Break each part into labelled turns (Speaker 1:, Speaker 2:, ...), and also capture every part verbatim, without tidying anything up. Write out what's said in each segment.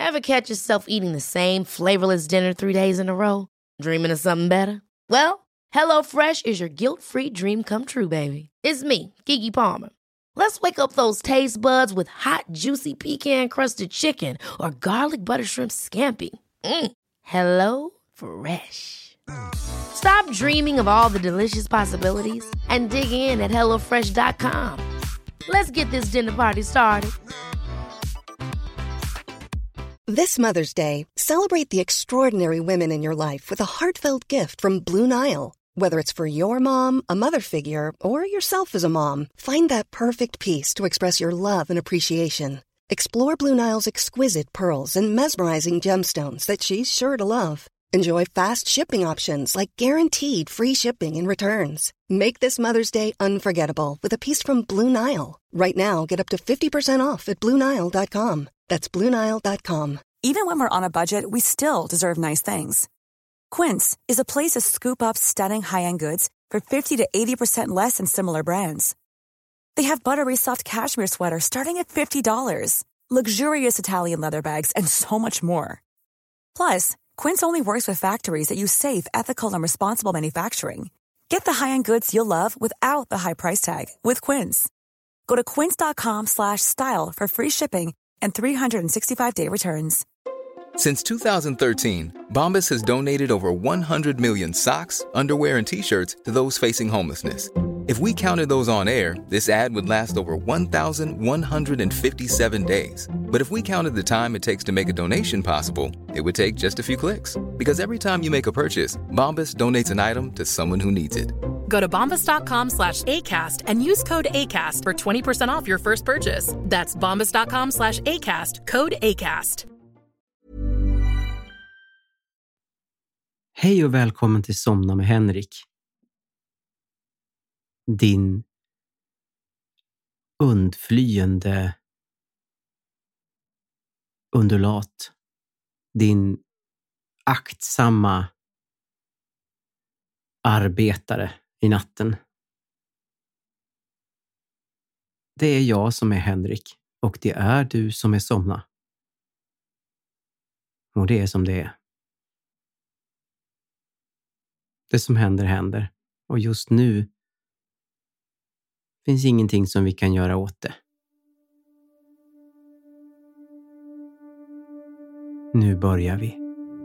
Speaker 1: Ever catch yourself eating the same flavorless dinner three days in a row? Dreaming of something better? Well, HelloFresh is your guilt-free dream come true, baby. It's me, Keke Palmer. Let's wake up those taste buds with hot, juicy pecan-crusted chicken or garlic butter shrimp scampi. Mm. Hello Fresh. Stop dreaming of all the delicious possibilities and dig in at hello fresh dot com. Let's get this dinner party started.
Speaker 2: This Mother's Day, celebrate the extraordinary women in your life with a heartfelt gift from Blue Nile. Whether it's for your mom, a mother figure, or yourself as a mom, find that perfect piece to express your love and appreciation. Explore Blue Nile's exquisite pearls and mesmerizing gemstones that she's sure to love. Enjoy fast shipping options like guaranteed free shipping and returns. Make this Mother's Day unforgettable with a piece from Blue Nile. Right now, get up to fifty percent off at blue nile dot com. That's blue nile dot com.
Speaker 3: Even when we're on a budget, we still deserve nice things. Quince is a place to scoop up stunning high-end goods for fifty to eighty percent less than similar brands. They have buttery soft cashmere sweaters starting at fifty dollars, luxurious Italian leather bags, and so much more. Plus, Quince only works with factories that use safe, ethical, and responsible manufacturing. Get the high-end goods you'll love without the high price tag with Quince. Go to quince dot com slash style for free shipping and three sixty-five day returns.
Speaker 4: Since two thousand thirteen, Bombas has donated over one hundred million socks, underwear, and T-shirts to those facing homelessness. If we counted those on air, this ad would last over one thousand one hundred fifty-seven days. But if we counted the time it takes to make a donation possible, it would take just a few clicks. Because every time you make a purchase, Bombas donates an item to someone who needs it.
Speaker 5: Go to bombas dot com slash ACAST and use code ACAST for twenty percent off your first purchase. That's bombas dot com slash ACAST, code ACAST.
Speaker 6: Hej och välkommen till Somna med Henrik. Din undflyende undulat. Din aktsamma arbetare i natten. Det är jag som är Henrik och det är du som är Somna. Och det är som det är. Det som händer händer och just nu finns ingenting som vi kan göra åt det. Nu börjar vi.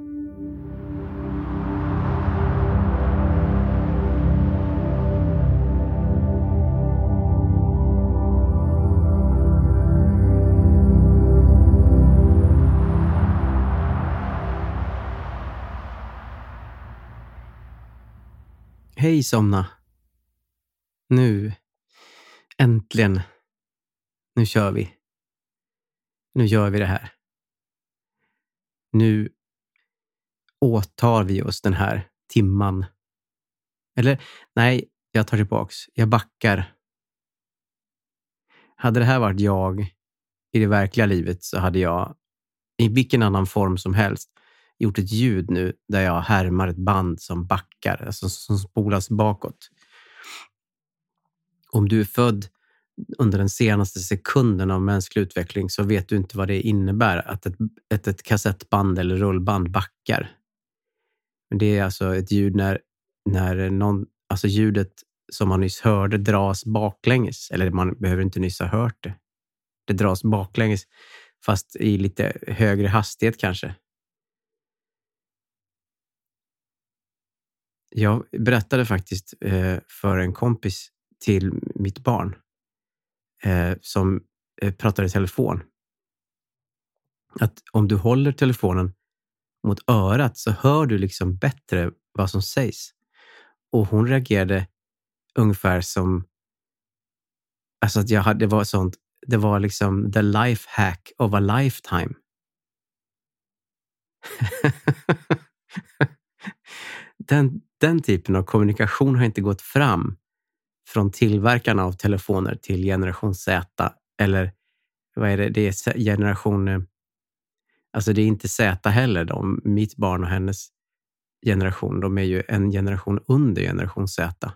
Speaker 6: Hej Somna. Nu, äntligen, nu kör vi. Nu gör vi det här. Nu åtar vi oss den här timman. Eller, nej, jag tar tillbaks. Jag backar. Hade det här varit jag i det verkliga livet så hade jag, i vilken annan form som helst, gjort ett ljud nu där jag härmar ett band som backar, alltså som spolas bakåt. Om du är född under den senaste sekunden av mänsklig utveckling så vet du inte vad det innebär att ett, ett, ett kassettband eller rullband backar. Men det är alltså ett ljud när, när någon, alltså ljudet som man nyss hörde dras baklänges. Eller man behöver inte nyss ha hört det. Det dras baklänges fast i lite högre hastighet kanske. Jag berättade faktiskt eh, för en kompis till mitt barn eh, som eh, pratade i telefon. Att om du håller telefonen mot örat så hör du liksom bättre vad som sägs. Och hon reagerade ungefär som, alltså att jag hade, det var sånt, det var liksom the life hack of a lifetime. den, den typen av kommunikation har inte gått fram från tillverkarna av telefoner till generation Z, eller vad är det, det är generation, alltså det är inte Z heller, de, mitt barn och hennes generation, de är ju en generation under generation Z.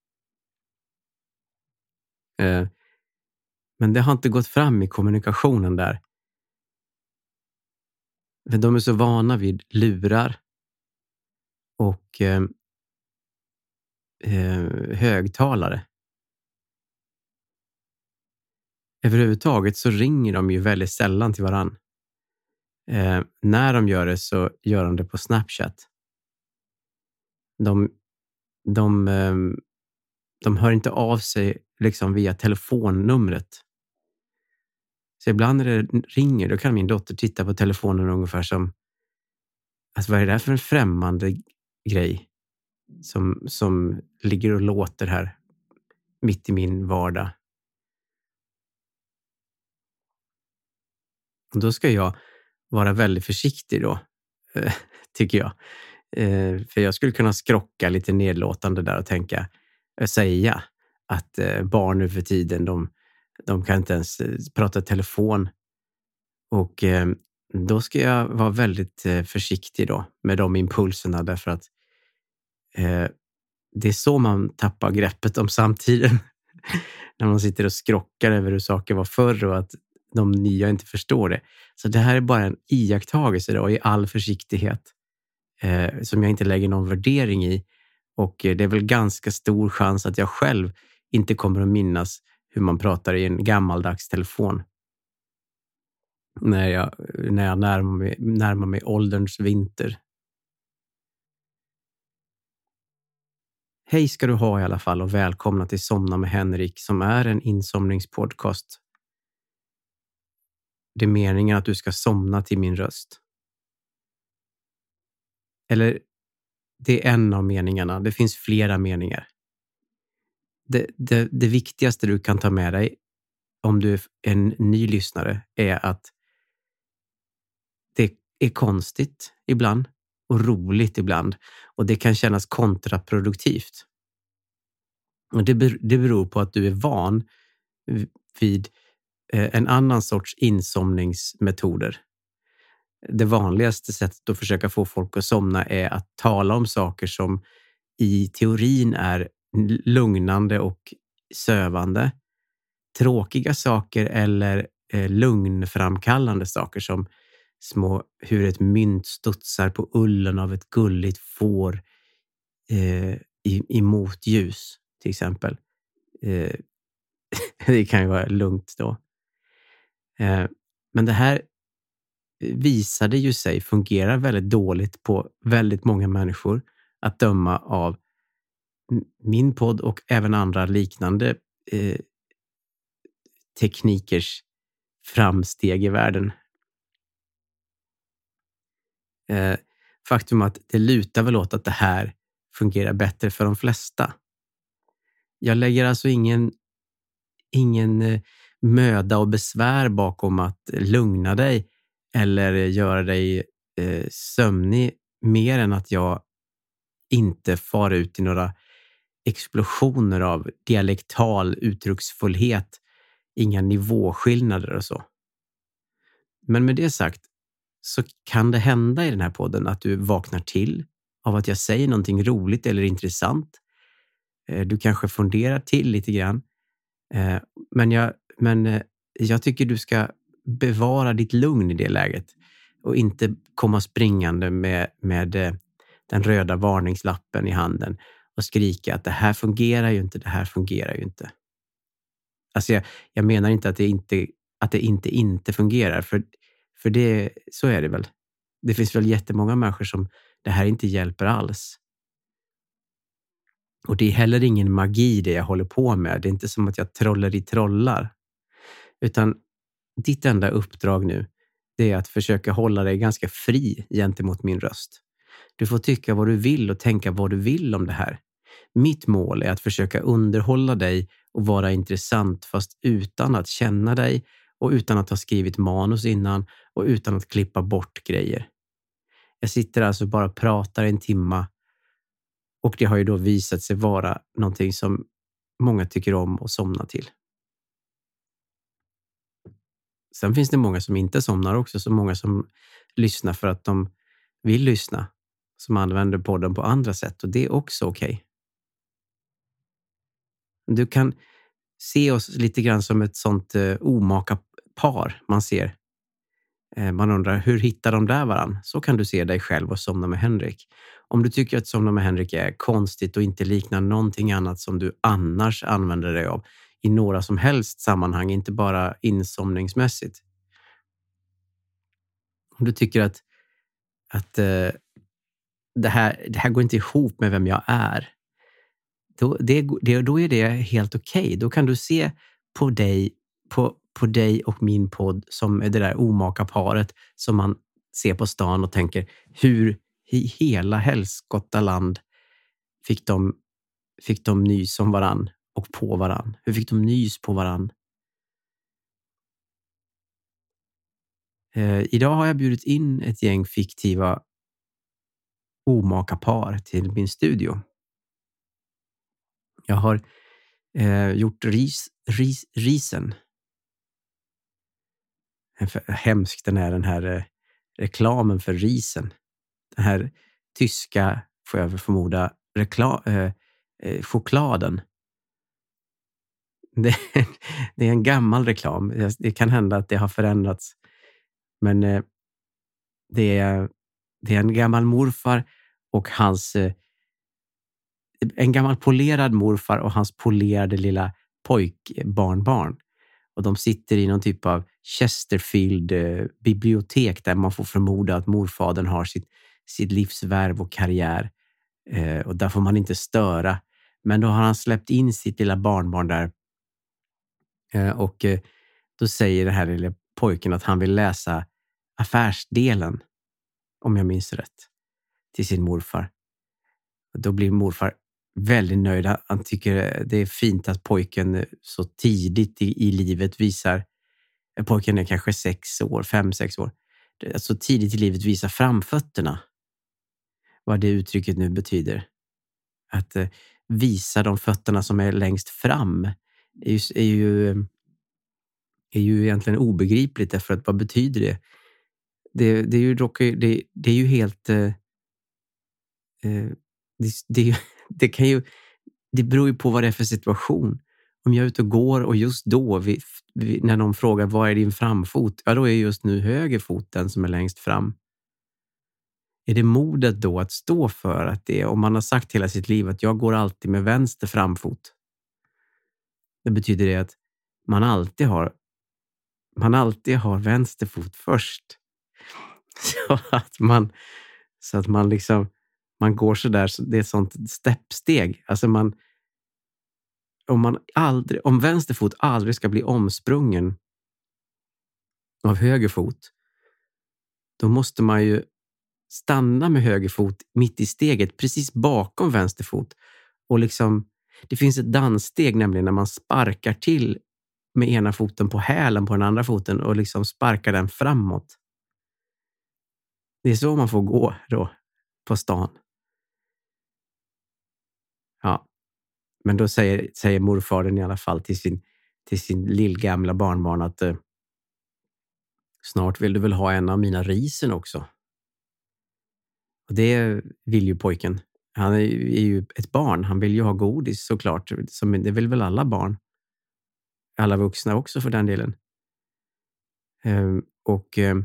Speaker 6: Eh, men det har inte gått fram i kommunikationen där. För de är så vana vid lurar och eh, eh, högtalare. Överhuvudtaget så ringer de ju väldigt sällan till varann. Eh, när de gör det så gör de det på Snapchat. De, de, eh, de hör inte av sig liksom via telefonnumret. Så ibland när det ringer, då kan min dotter titta på telefonen ungefär som, alltså vad är det där för en främmande grej som, som ligger och låter här mitt i min vardag. Och då ska jag vara väldigt försiktig då, tycker jag. För jag skulle kunna skrocka lite nedlåtande där och tänka, säga att barn nu för tiden, de, de kan inte ens prata telefon. Och då ska jag vara väldigt försiktig då med de impulserna, därför att eh, det är så man tappar greppet om samtiden. När man sitter och skrockar över hur saker var förr och att de nya inte förstår det. Så det här är bara en iakttagelse då, i all försiktighet eh, som jag inte lägger någon värdering i. Och eh, det är väl ganska stor chans att jag själv inte kommer att minnas hur man pratar i en gammaldags telefon. När jag, när jag närmar mig, närmar mig ålderns vinter. Hej ska du ha i alla fall och välkomna till Somna med Henrik, som är en insomningspodcast. Det är meningen att du ska somna till min röst. Eller det är en av meningarna. Det finns flera meningar. Det, det, det viktigaste du kan ta med dig om du är en ny lyssnare är att det är konstigt ibland och roligt ibland. Och det kan kännas kontraproduktivt. Och det, ber, det beror på att du är van vid eh, en annan sorts insomningsmetoder. Det vanligaste sättet att försöka få folk att somna är att tala om saker som i teorin är lugnande och sövande. Tråkiga saker eller eh, lugnframkallande saker som små, hur ett mynt studsar på ullen av ett gulligt får eh, i, i motljus till exempel. Eh, det kan ju vara lugnt då. Eh, men det här visade ju sig fungera väldigt dåligt på väldigt många människor, att döma av min podd och även andra liknande eh, teknikers framsteg i världen. Eh, faktum att det lutar väl åt att det här fungerar bättre för de flesta. Jag lägger alltså ingen, ingen eh, möda och besvär bakom att lugna dig eller göra dig eh, sömnig, mer än att jag inte far ut i några explosioner av dialektal uttrycksfullhet, inga nivåskillnader och så. Men med det sagt så kan det hända i den här podden att du vaknar till av att jag säger någonting roligt eller intressant. Du kanske funderar till lite grann. Men jag, men jag tycker du ska bevara ditt lugn i det läget och inte komma springande med, med den röda varningslappen i handen och skrika att det här fungerar ju inte, det här fungerar ju inte. Alltså jag, jag menar inte att det inte, att det inte inte fungerar, för, för det, så är det väl. Det finns väl jättemånga människor som det här inte hjälper alls. Och det är heller ingen magi det jag håller på med. Det är inte som att jag trollar i trollar. Utan ditt enda uppdrag nu, det är att försöka hålla dig ganska fri gentemot min röst. Du får tycka vad du vill och tänka vad du vill om det här. Mitt mål är att försöka underhålla dig och vara intressant, fast utan att känna dig och utan att ha skrivit manus innan och utan att klippa bort grejer. Jag sitter alltså bara och pratar en timma, och det har ju då visat sig vara någonting som många tycker om och somna till. Sen finns det många som inte somnar också, så många som lyssnar för att de vill lyssna, som använder podden på andra sätt, och det är också okej. Okay. Du kan se oss lite grann som ett sånt eh, omaka par man ser. Man undrar, hur hittar de där varann? Så kan du se dig själv och Somna med Henrik. Om du tycker att Somna med Henrik är konstigt och inte liknar någonting annat som du annars använder dig av i några som helst sammanhang, inte bara insomningsmässigt. Om du tycker att, att uh, det, här, det här går inte ihop med vem jag är, då, det, det, då är det helt okej. Okay. Då kan du se på dig, på, på dig och min podd som är det där omaka paret som man ser på stan och tänker, hur i hela helskottaland fick de, fick de nys om varann och på varann? Hur fick de nys på varann? Eh, idag har jag bjudit in ett gäng fiktiva omaka par till min studio. Jag har eh, gjort ris, ris, risen. Hemskt den är den här eh, reklamen för risen. Den här tyska, får jag förmoda, rekla, eh, eh, chokladen. Det, det är en gammal reklam. Det kan hända att det har förändrats. Men eh, det, är, det är en gammal morfar och hans... Eh, en gammal polerad morfar och hans polerade lilla pojkbarnbarn. Och de sitter i någon typ av Chesterfield eh, bibliotek där man får förmoda att morfadern har sitt, sitt livsvärv och karriär. Eh, och där får man inte störa. Men då har han släppt in sitt lilla barnbarn där. Eh, och eh, då säger den här lilla pojken att han vill läsa affärsdelen, om jag minns rätt, till sin morfar. Och då blir morfar väldigt nöjd. Han tycker det är fint att pojken så tidigt i, i livet visar, pojken är kanske sex år, fem, sex år, så tidigt i livet visar framfötterna. Vad det uttrycket nu betyder. Att eh, visa de fötterna som är längst fram är ju, är ju, är ju egentligen obegripligt, därför att vad betyder det? Det, det är ju dock, det, det är ju helt eh, eh, det, det, det kan ju det beror ju på vad det är för situation. Om jag är ute och går och just då vi, vi, när någon frågar vad är din framfot, ja då är just nu höger fot den som är längst fram. Är det modet då att stå för att det, om man har sagt hela sitt liv att jag går alltid med vänster framfot, det betyder det att man alltid har man alltid har vänster fot först. Så att man så att man liksom man går så där, det är ett sånt steppsteg. Alltså man om man aldrig om vänster fot aldrig ska bli omsprungen av höger fot, då måste man ju stanna med höger fot mitt i steget, precis bakom vänster fot. Och liksom, det finns ett danssteg nämligen när man sparkar till med ena foten på hälen på den andra foten och liksom sparkar den framåt. Det är så man får gå då på stan. Ja, men då säger, säger morfadern i alla fall till sin, till sin lillgamla barnbarn att eh, snart vill du väl ha en av mina risen också. Och det vill ju pojken. Han är ju, är ju ett barn. Han vill ju ha godis såklart. Som, det vill väl alla barn. Alla vuxna också för den delen. Ehm, och eh,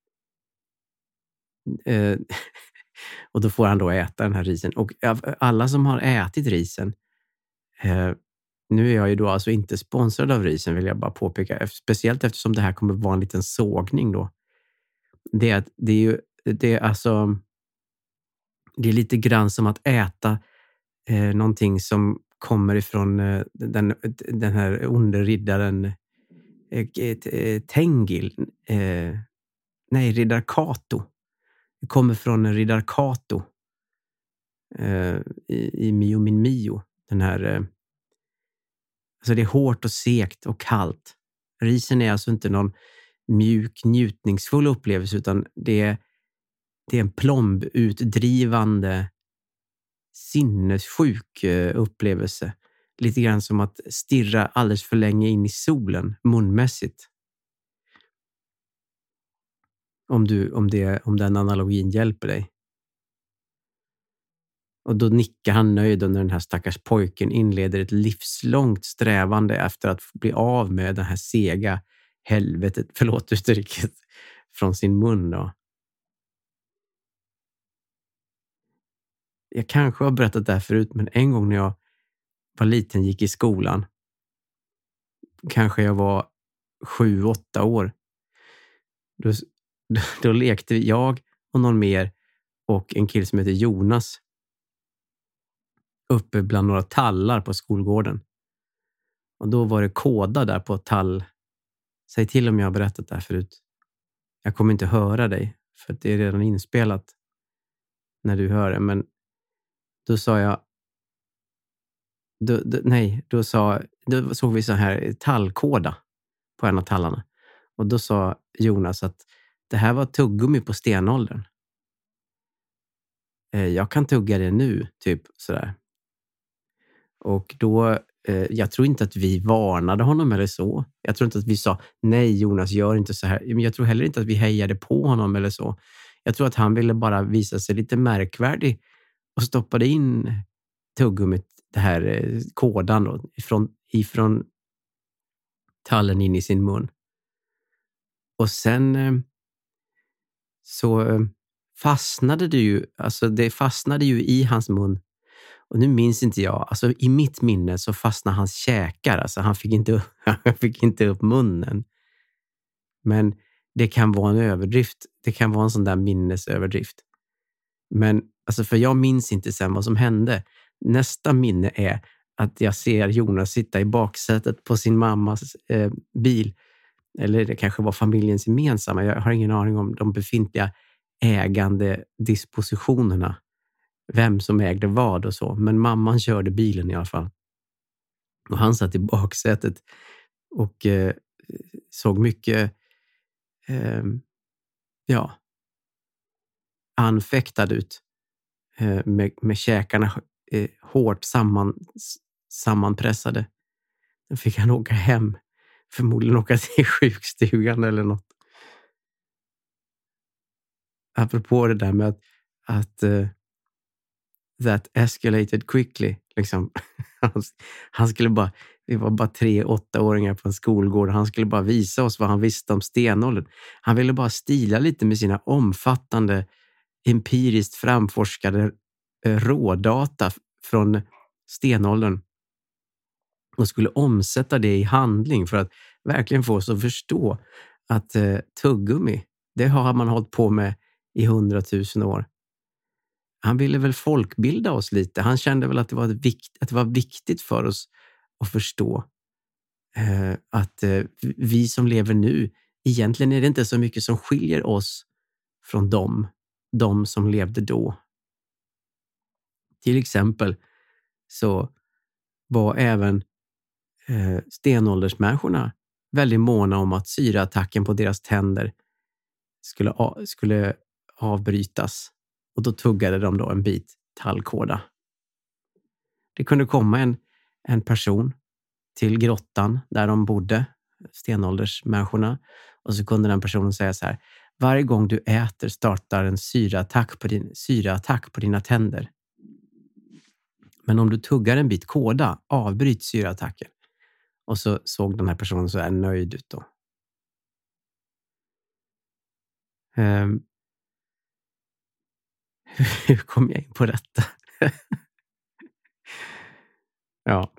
Speaker 6: eh, och då får han då äta den här risen. Och alla som har ätit risen, eh, nu är jag ju då alltså inte sponsrad av risen, vill jag bara påpeka. Speciellt eftersom det här kommer vara en liten sågning då. Det är, det är ju det är alltså det är lite grann som att äta eh, någonting som kommer ifrån eh, den, den här onde riddaren eh, eh, Tengil. Eh, nej, riddar Kato. Det kommer från riddar Kato eh, i, i Mio min Mio. Den här, eh, alltså det är hårt och segt och kallt. Risen är alltså inte någon mjuk, njutningsfull upplevelse, utan det är Det är en plombutdrivande, sinnessjuk upplevelse. Lite grann som att stirra alldeles för länge in i solen, munmässigt. Om, du, om, det, om den analogin hjälper dig. Och då nickar han nöjd när den här stackars pojken inleder ett livslångt strävande efter att bli av med den här sega helvetet, förlåt uttrycket, från sin mun då. Jag kanske har berättat det här förut, men en gång när jag var liten, gick i skolan, kanske jag var sju, åtta år, då, då, då lekte jag och någon mer och en kille som heter Jonas uppe bland några tallar på skolgården. Och då var det kåda där på tall. Säg till om jag har berättat det här förut. Jag kommer inte höra dig, för det är redan inspelat när du hör det. Men då sa jag, då, då, nej, då, sa, då såg vi så här tallkåda på en av tallarna. Och då sa Jonas att det här var tuggummi på stenåldern. Eh, jag kan tugga det nu, typ sådär. Och då, eh, jag tror inte att vi varnade honom eller så. Jag tror inte att vi sa, nej Jonas, gör inte så här. Men jag tror heller inte att vi hejade på honom eller så. Jag tror att han ville bara visa sig lite märkvärdig och stoppade in tuggummit, det här eh, kådan då, ifrån, ifrån tallen in i sin mun. Och sen eh, så eh, fastnade det ju, alltså det fastnade ju i hans mun. Och nu minns inte jag, alltså i mitt minne så fastnade hans käkar, alltså han fick inte, han fick inte upp munnen. Men det kan vara en överdrift, det kan vara en sån där minnesöverdrift. Men alltså, för jag minns inte sen vad som hände. Nästa minne är att jag ser Jonas sitta i baksätet på sin mammas eh, bil. Eller det kanske var familjens gemensamma. Jag har ingen aning om de befintliga ägande dispositionerna. Vem som ägde vad och så. Men mamman körde bilen i alla fall. Och han satt i baksätet och eh, såg mycket eh, ja anfäktad ut. Eh, med, med käkarna eh, hårt samman, sammanpressade. Då fick han åka hem. Förmodligen åka till sjukstugan eller något. Apropå det där med att, att uh, that escalated quickly. Liksom. han, han skulle bara, vi var bara tre åttaåringar på en skolgård. Han skulle bara visa oss vad han visste om stenåldern. Han ville bara stila lite med sina omfattande, empiriskt framforskade uh, rådata från stenåldern. Och skulle omsätta det i handling för att verkligen få oss att förstå att uh, tuggummi, det har man hållit på med i hundratusen år. Han ville väl folkbilda oss lite. Han kände väl att det var, vikt, att det var viktigt för oss att förstå eh, att eh, vi som lever nu, egentligen är det inte så mycket som skiljer oss från dem, de som levde då. Till exempel så var även eh, stenåldersmänniskorna väldigt måna om att syraattacken på deras tänder skulle, skulle avbrytas. Och då tuggade de då en bit tallkåda. Det kunde komma en, en person till grottan där de bodde, stenåldersmänniskorna. Och så kunde den personen säga så här: varje gång du äter startar en syraattack på, din, syraattack på dina tänder. Men om du tuggar en bit kåda avbryts syraattacken. Och så såg den här personen så här nöjd ut då. Um, hur kom jag in på detta? ja.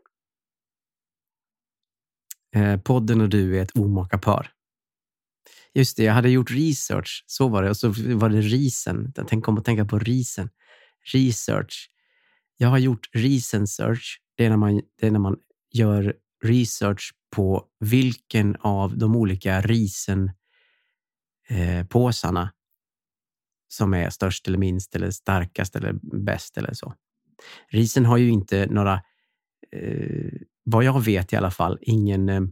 Speaker 6: Eh, podden och du är ett omaka par. Just det, jag hade gjort research. Så var det. Och så var det risen. Jag tänkte komma att tänka på risen. Research. Jag har gjort research. Det är när man, det är när man gör research på vilken av de olika risen eh, påsarna som är störst eller minst eller starkast eller bäst eller så. Risen har ju inte några, eh, vad jag vet i alla fall, ingen eh,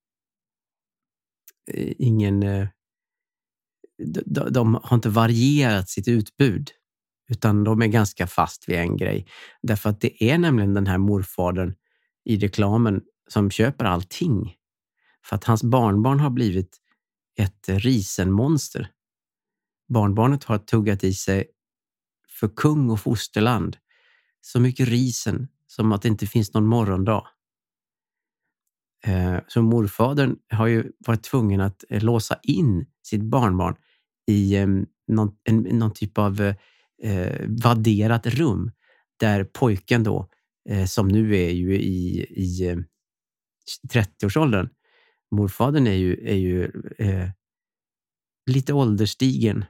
Speaker 6: ingen eh, de, de har inte varierat sitt utbud, utan de är ganska fast vid en grej. Därför att det är nämligen den här morfadern i reklamen som köper allting. För att hans barnbarn har blivit ett risenmonster. Barnbarnet har tuggat i sig för kung och fosterland så mycket risen som att det inte finns någon morgondag. Så morfadern har ju varit tvungen att låsa in sitt barnbarn i eh, någon, en, någon typ av eh, vadderat rum där pojken då, eh, som nu är ju i, i eh, trettioårsåldern, morfadern är ju, är ju eh, lite ålderstigen.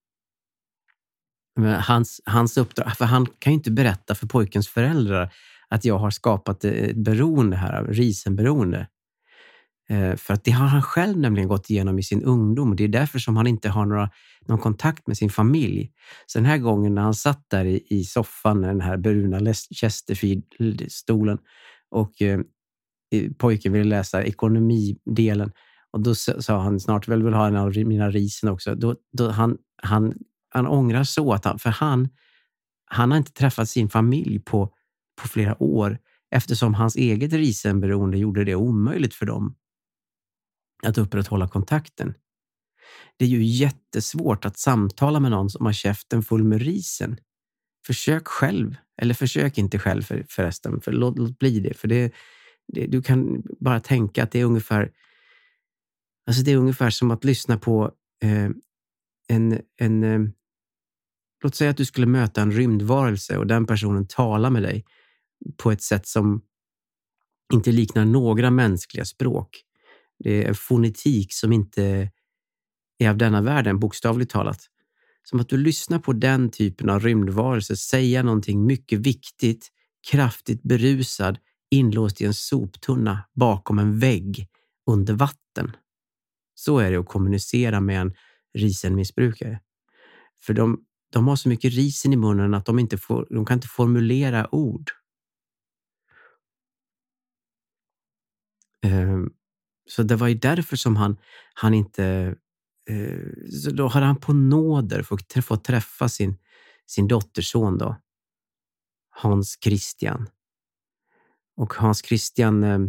Speaker 6: Men hans, hans uppdrag, för han kan ju inte berätta för pojkens föräldrar att jag har skapat ett beroende här, risenberoende. Eh, för att det har han själv nämligen gått igenom i sin ungdom, och det är därför som han inte har några, någon kontakt med sin familj. Så den här gången när han satt där i, i soffan, den här bruna Chesterfield-stolen, och eh, pojken ville läsa ekonomidelen, och då sa han snart väl vill ha en av mina risen också. Då, då han, han, han ångrar så att han, för han, han har inte träffat sin familj på, på flera år, eftersom hans eget risenberoende gjorde det omöjligt för dem att upprätthålla kontakten. Det är ju jättesvårt att samtala med någon som har käften full med risen. Försök själv, eller försök inte själv för, förresten, för låt, låt bli det, för det, det, du kan bara tänka att det är ungefär alltså det är ungefär som att lyssna på eh, en, en eh, låt säga att du skulle möta en rymdvarelse och den personen talar med dig på ett sätt som inte liknar några mänskliga språk. Det är en fonetik som inte är av denna världen, bokstavligt talat. Som att du lyssnar på den typen av rymdvarelse säga någonting mycket viktigt, kraftigt berusad, inlåst i en soptunna bakom en vägg under vatten. Så är det att kommunicera med en risenmissbrukare. För de, de har så mycket risen i munnen att de, inte får, de kan inte formulera ord. Um, så det var ju därför som han, han inte... Uh, så då hade han på nåder fått, fått träffa sin, sin dotterson då. Hans Christian. Och Hans Christian... Um,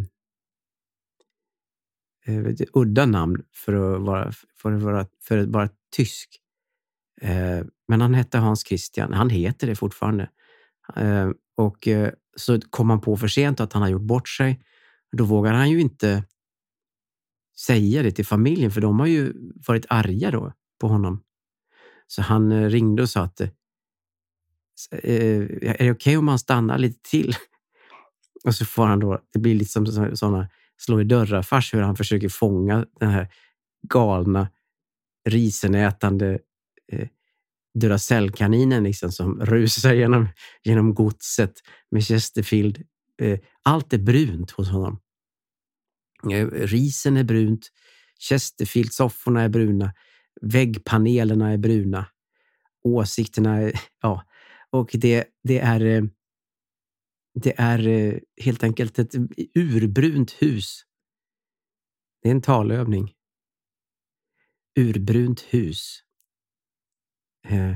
Speaker 6: Ett udda namn för att vara, för att vara, för att vara tysk. Eh, men han hette Hans Christian. Han heter det fortfarande. Eh, och eh, så kom han på för sent att han har gjort bort sig. Då vågar han ju inte säga det till familjen, för de har ju varit arga då på honom. Så han eh, ringde och sa att eh, är det okej okay om han stannar lite till? Och så får han då, det blir lite som sådana slå i dörrar fast hur han försöker fånga den här galna risenätande eh, Duracell-kaninen liksom, som rusar genom, genom godset med Chesterfield. Eh, allt är brunt hos honom. Eh, risen är brunt, Chesterfield-sofforna är bruna, väggpanelerna är bruna, åsikterna är, ja, och det, det är eh, Det är helt enkelt ett urbrunt hus. Det är en talövning. Urbrunt hus. Eh.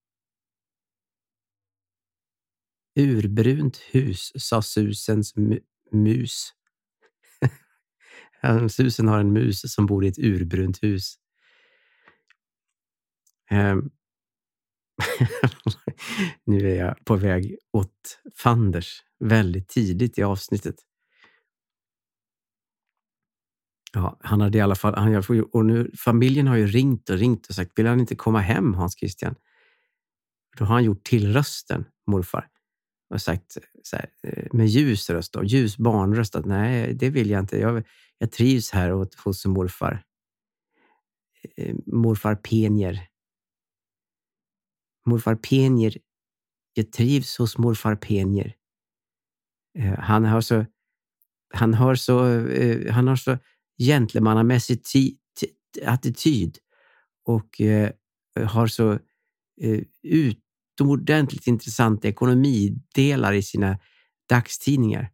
Speaker 6: Urbrunt hus, sa susens mu- mus. Susen har en mus som bor i ett urbrunt hus. Eh. Nu är jag på väg åt fanders väldigt tidigt i avsnittet. Ja, han hade i alla fall, han, och nu, familjen har ju ringt och ringt och sagt, vill han inte komma hem, Hans Christian? Då har han gjort till rösten, morfar. Och sagt så här, med ljus röst då, ljus barnröst, att nej, det vill jag inte. Jag, jag trivs här åt, hos morfar. Morfar Penjer. Morfar Penjer. Jag trivs hos morfar Penjer. Han har så han har så han har så gentlemannamässig t- t- attityd och eh, har så eh, utomordentligt intressanta ekonomidelar i sina dagstidningar.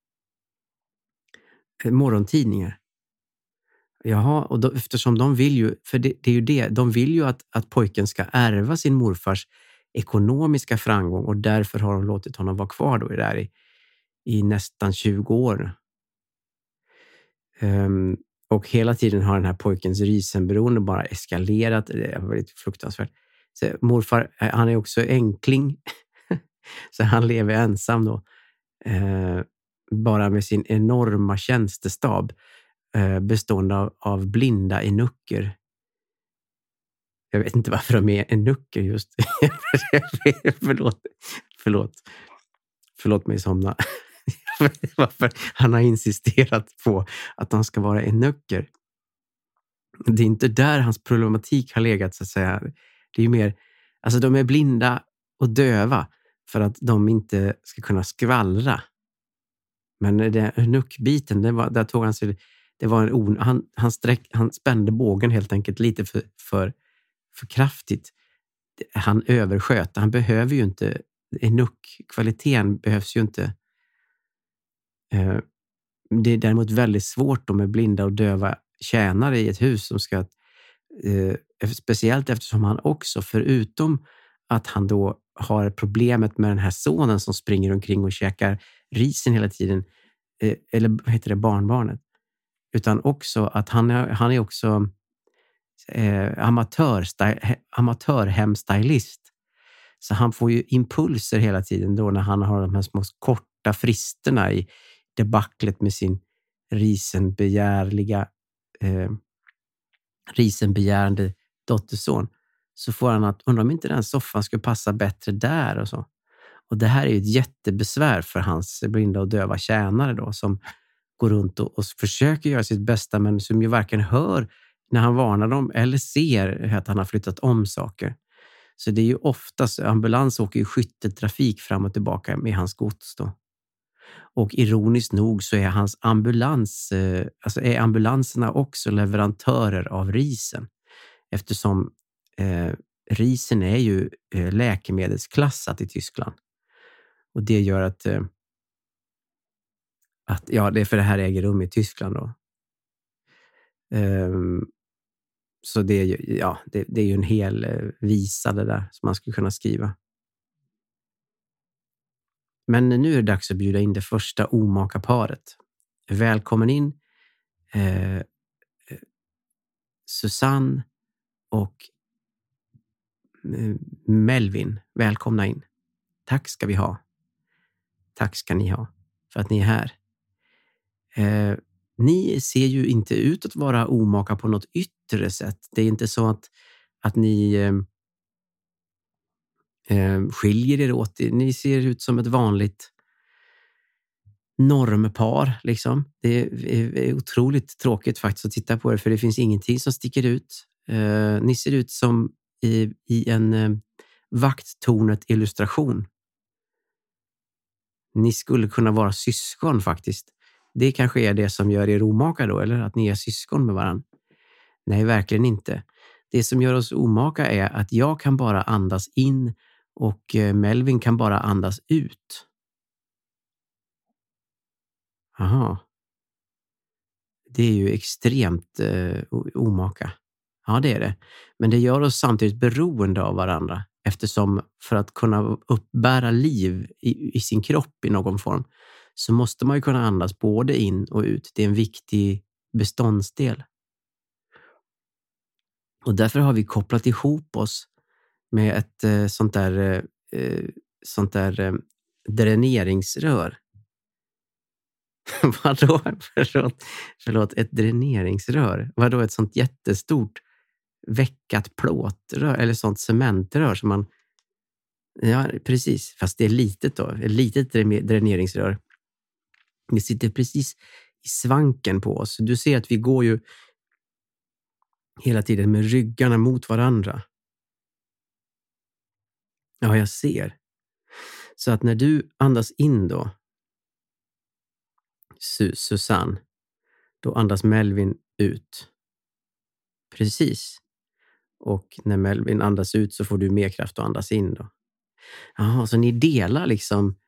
Speaker 6: Eh, morgontidningar. Jaha, och då, eftersom de vill ju, för det, det är ju det, de vill ju att, att pojken ska ärva sin morfars ekonomiska framgång, och därför har de låtit honom vara kvar då i, där i, i nästan tjugo år. Um, och hela tiden har den här pojkens risenberoende bara eskalerat. Det är väldigt fruktansvärt. Så morfar, han är också enkling. Så han lever ensam då. Uh, bara med sin enorma tjänstestab. Uh, bestående av, av blinda enucker. Jag vet inte varför de är enucker just. förlåt, förlåt. Förlåt mig somna. Varför han har insisterat på att de ska vara enucker. Det är inte där hans problematik har legat, så att säga. Det är ju mer, alltså de är blinda och döva för att de inte ska kunna skvallra. Men det enuckbiten, det var, där tog han sig, det var en on, han, han, sträck, han spände bågen helt enkelt lite för, för, för kraftigt. Han översköt, han behöver ju inte, enuck-kvaliteten behövs ju inte. Det är däremot väldigt svårt med blinda och döva tjänare i ett hus som ska, eh, speciellt eftersom han också, förutom att han då har problemet med den här sonen som springer omkring och käkar risen hela tiden, eh, eller vad heter det, barnbarnet, utan också att han är, han är också eh, amatör, amatörhemstylist. Så han får ju impulser hela tiden då när han har de här små korta fristerna i debaclet med sin risenbegärliga eh, risenbegärande dotterson, så får han att undra om inte den soffan skulle passa bättre där och så. Och det här är ju ett jättebesvär för hans blinda och döva tjänare då, som går runt och, och försöker göra sitt bästa, men som ju varken hör när han varnar dem eller ser att han har flyttat om saker. Så det är ju oftast, ambulans åker ju skytteltrafik fram och tillbaka med hans gods då. Och ironiskt nog så är hans ambulans, eh, alltså är ambulanserna också leverantörer av risen. Eftersom eh, risen är ju eh, läkemedelsklassat i Tyskland. Och det gör att, eh, att, ja, det är för det här äger rum i Tyskland då. Um, så det är ju, ja, det, det är ju en hel eh, visa det där som man skulle kunna skriva. Men nu är det dags att bjuda in det första omaka paret. Välkommen in eh, Susanne och eh, Melvin. Välkomna in. Tack ska vi ha. Tack ska ni ha för att ni är här. Eh, ni ser ju inte ut att vara omaka på något yttre sätt. Det är inte så att, att ni eh, eh, skiljer er åt. Ni ser ut som ett vanligt normpar liksom. Det är, är, är otroligt tråkigt faktiskt att titta på det, för det finns ingenting som sticker ut. Eh, ni ser ut som i, i en eh, vakttornet-illustration. Ni skulle kunna vara syskon faktiskt. Det kanske är det som gör er omaka då, eller att ni är syskon med varandra. Nej, verkligen inte. Det som gör oss omaka är att jag kan bara andas in och Melvin kan bara andas ut. Aha. Det är ju extremt eh, omaka. Ja, det är det. Men det gör oss samtidigt beroende av varandra, eftersom för att kunna uppbära liv i, i sin kropp i någon form så måste man ju kunna andas både in och ut. Det är en viktig beståndsdel. Och därför har vi kopplat ihop oss med ett eh, sånt där, eh, sånt där eh, dräneringsrör. Vadå? Förlåt, förlåt, ett dräneringsrör. Vadå, ett sånt jättestort veckat plåtrör eller sånt cementrör som man... Ja, precis. Fast det är litet då. Ett litet dräneringsrör. Det sitter precis i svanken på oss. Du ser att vi går ju hela tiden med ryggarna mot varandra. Ja, jag ser. Så att när du andas in då, Susanne, då andas Melvin ut. Precis. Och när Melvin andas ut så får du mer kraft att andas in då. Jaha, så ni delar liksom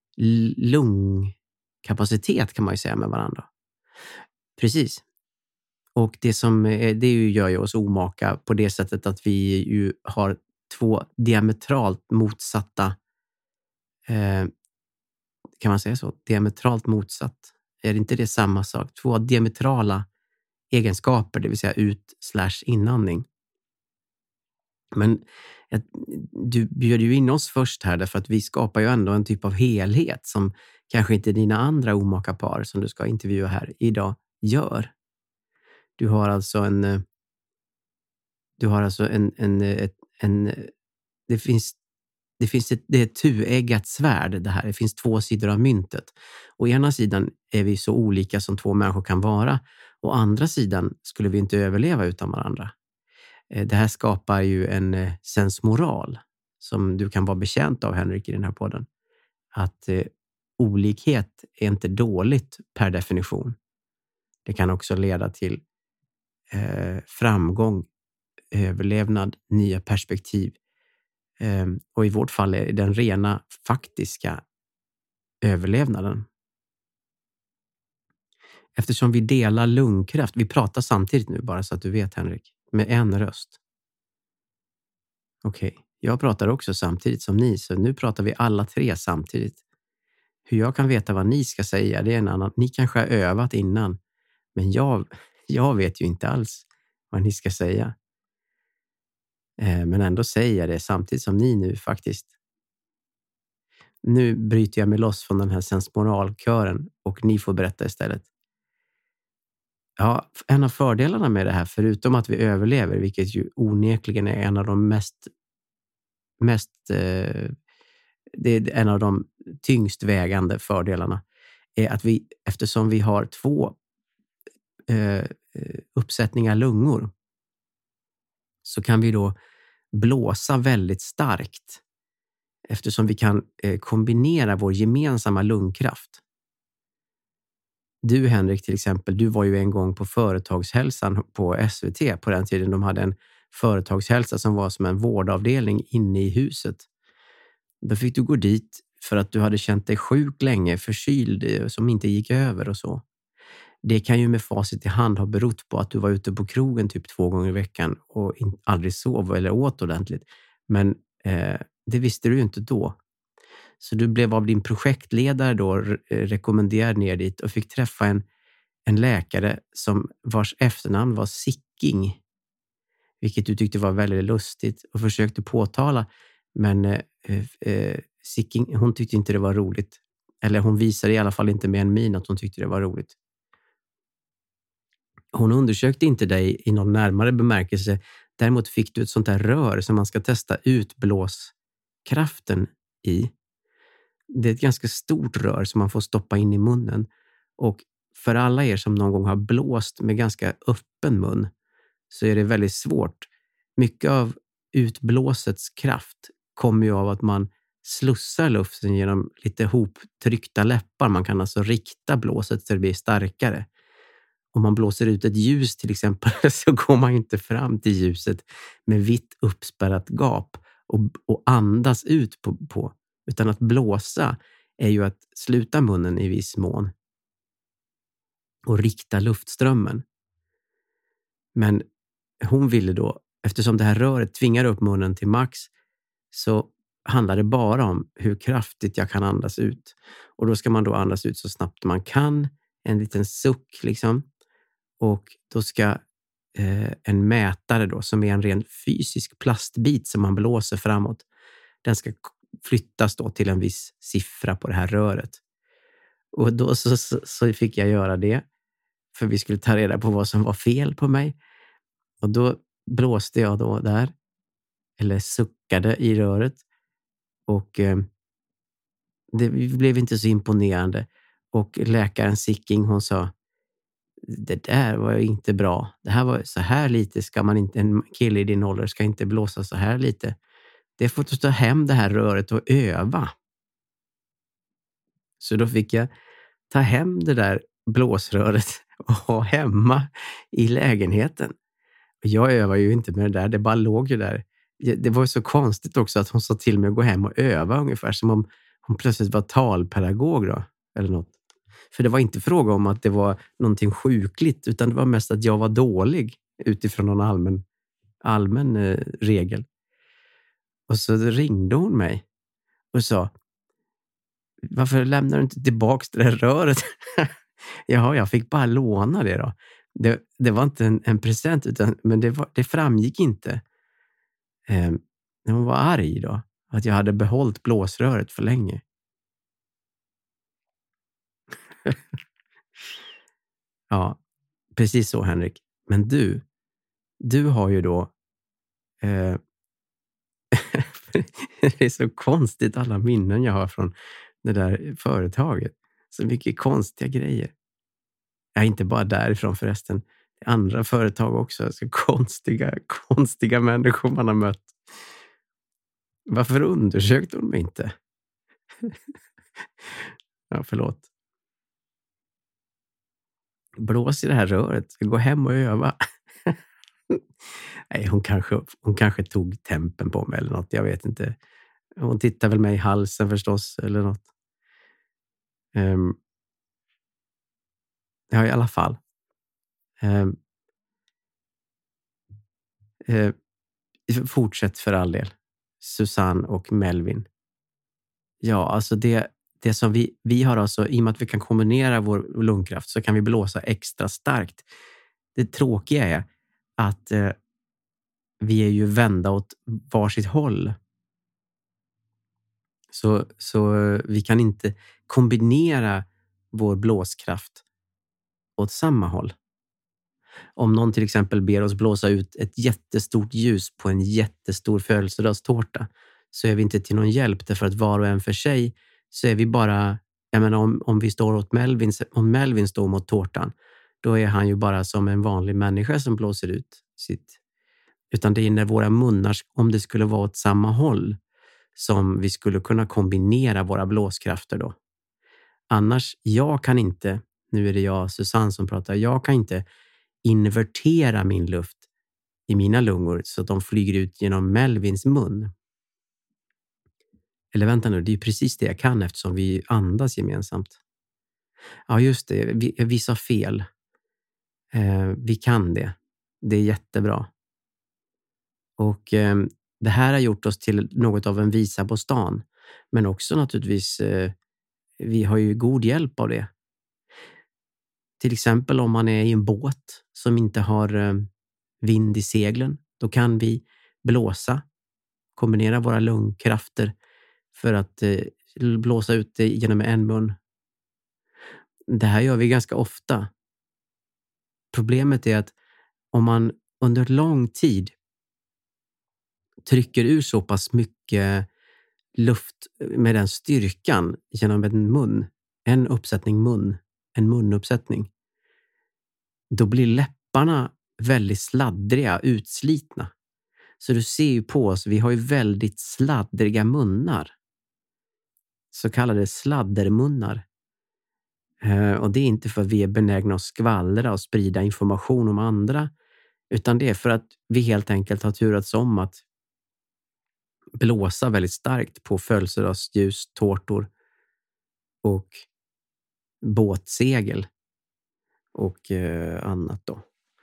Speaker 6: lungkapacitet kan man ju säga med varandra. Precis. Och det som det gör ju oss omaka på det sättet att vi ju har två diametralt motsatta eh, kan man säga så? Diametralt motsatt. Är inte det samma sak? Två diametrala egenskaper, det vill säga ut slash inandning. Men du bjöd ju in oss först här därför att vi skapar ju ändå en typ av helhet som kanske inte dina andra omaka par som du ska intervjua här idag gör. Du har alltså en Du har alltså en... en, ett, en det finns, det finns ett, det är ett tueggat svärd det här. Det finns två sidor av myntet. Å ena sidan är vi så olika som två människor kan vara. Å andra sidan skulle vi inte överleva utan varandra. Det här skapar ju en sensmoral som du kan vara betjänt av, Henrik, i den här podden. Att eh, olikhet är inte dåligt per definition. Det kan också leda till eh, framgång, överlevnad, nya perspektiv. Eh, och i vårt fall är det den rena faktiska överlevnaden. Eftersom vi delar lungkraft, vi pratar samtidigt nu bara så att du vet, Henrik, med en röst. Okej, okay. Jag pratar också samtidigt som ni, så nu pratar vi alla tre samtidigt. Hur jag kan veta vad ni ska säga, det är en annan. Ni kanske har övat innan, men jag, jag vet ju inte alls vad ni ska säga. Eh, men ändå säger jag det samtidigt som ni nu faktiskt. Nu bryter jag mig loss från den här sensmoralkören och ni får berätta istället. Ja, en av fördelarna med det här, förutom att vi överlever, vilket ju onekligen är en av de mest, mest eh, det är en av de tyngst vägande fördelarna, är att vi, eftersom vi har två eh, uppsättningar lungor, så kan vi då blåsa väldigt starkt, eftersom vi kan eh, kombinera vår gemensamma lungkraft. Du, Henrik, till exempel, du var ju en gång på företagshälsan på S V T på den tiden de hade en företagshälsa som var som en vårdavdelning inne i huset. Då fick du gå dit för att du hade känt dig sjuk länge, förkyld som inte gick över och så. Det kan ju med facit i hand ha berott på att du var ute på krogen typ två gånger i veckan och in, aldrig sov eller åt ordentligt. Men eh, det visste du ju inte då. Så du blev av din projektledare då re- rekommenderad ner dit och fick träffa en, en läkare som vars efternamn var Sicking. Vilket du tyckte var väldigt lustigt och försökte påtala. Men eh, eh, Sicking, hon tyckte inte det var roligt. Eller hon visade i alla fall inte med en min att hon tyckte det var roligt. Hon undersökte inte dig i någon närmare bemärkelse. Däremot fick du ett sånt här rör som man ska testa utblåskraften i. Det är ett ganska stort rör som man får stoppa in i munnen. Och för alla er som någon gång har blåst med ganska öppen mun så är det väldigt svårt. Mycket av utblåsets kraft kommer ju av att man slussar luften genom lite hoptryckta läppar. Man kan alltså rikta blåset så det blir starkare. Om man blåser ut ett ljus till exempel så går man inte fram till ljuset med vitt uppspärrat gap och, och andas ut på, på. Utan att blåsa är ju att sluta munnen i viss mån och rikta luftströmmen. Men hon ville då, eftersom det här röret tvingar upp munnen till max, så handlar det bara om hur kraftigt jag kan andas ut. Och då ska man då andas ut så snabbt man kan, en liten suck liksom. Och då ska eh, en mätare då, som är en ren fysisk plastbit som man blåser framåt, den ska flyttas då till en viss siffra på det här röret. Och då så, så, så fick jag göra det, för vi skulle ta reda på vad som var fel på mig. Och då blåste jag då där, eller suckade i röret. Och eh, det blev inte så imponerande. Och läkaren Sicking, hon sa, det där var inte bra. Det här var så här lite ska man inte, en kille i din ålder ska inte blåsa så här lite. Det får du ta hem det här röret och öva. Så då fick jag ta hem det där blåsröret och ha hemma i lägenheten. Jag övar ju inte med det där, det bara låg ju där. Det var så konstigt också att hon sa till mig att gå hem och öva, ungefär som om hon plötsligt var talpedagog då, eller något. För det var inte fråga om att det var någonting sjukligt, utan det var mest att jag var dålig utifrån någon allmän, allmän eh, regel. Och så ringde hon mig och sa, varför lämnar du inte tillbaka det där röret? Jaha, jag fick bara låna det då. Det, det var inte en, en present, utan, men det, var, det framgick inte. Eh, hon var arg då, att jag hade behållit blåsröret för länge. Ja, precis så, Henrik. Men du, du har ju då Eh, det är så konstigt alla minnen jag har från det där företaget. Så mycket konstiga grejer. Ja, inte bara därifrån förresten. Andra företag också. Så konstiga, konstiga människor man har mött. Varför undersökte hon mig inte? Ja, förlåt. Blås i det här röret. Ska gå hem och öva. Nej, hon kanske, hon kanske tog tempen på mig eller något. Jag vet inte. Hon tittar väl mig i halsen förstås eller något. Um, ja, i alla fall. Um, uh, fortsätt för all del. Susanne och Melvin. Ja, alltså det, det som vi, vi har alltså, i och med att vi kan kombinera vår lungkraft så kan vi blåsa extra starkt. Det tråkiga är att uh, vi är ju vända åt varsitt håll. Så, så vi kan inte kombinera vår blåskraft åt samma håll. Om någon till exempel ber oss blåsa ut ett jättestort ljus på en jättestor födelsedagstårta så är vi inte till någon hjälp, därför att var och en för sig så är vi bara, jag menar om, om vi står åt Melvin, om Melvin står mot tårtan, då är han ju bara som en vanlig människa som blåser ut sitt. Utan det är när våra munnar, om det skulle vara åt samma håll, som vi skulle kunna kombinera våra blåskrafter då. Annars, jag kan inte, nu är det jag, Susanne, som pratar, jag kan inte invertera min luft i mina lungor så att de flyger ut genom Melvins mun. Eller vänta nu, det är ju precis det jag kan eftersom vi andas gemensamt. Ja, just det, vi, vi sa fel. Eh, vi kan det. Det är jättebra. Och eh, det här har gjort oss till något av en visa på stan. Men också naturligtvis, eh, vi har ju god hjälp av det. Till exempel om man är i en båt som inte har eh, vind i seglen. Då kan vi blåsa, kombinera våra lungkrafter för att eh, blåsa ut det genom en mun. Det här gör vi ganska ofta. Problemet är att om man under lång tid trycker ur så pass mycket luft med den styrkan genom en mun, en uppsättning mun, en munuppsättning, då blir läpparna väldigt sladdriga, utslitna. Så du ser ju på oss, vi har ju väldigt sladdriga munnar. Så kallade sladdermunnar. Eh, och det är inte för att vi är benägna att skvallra och sprida information om andra, utan det är för att vi helt enkelt har turats om att blåsa väldigt starkt på födelsedagsljus, tårtor och båtsegel och eh, annat då.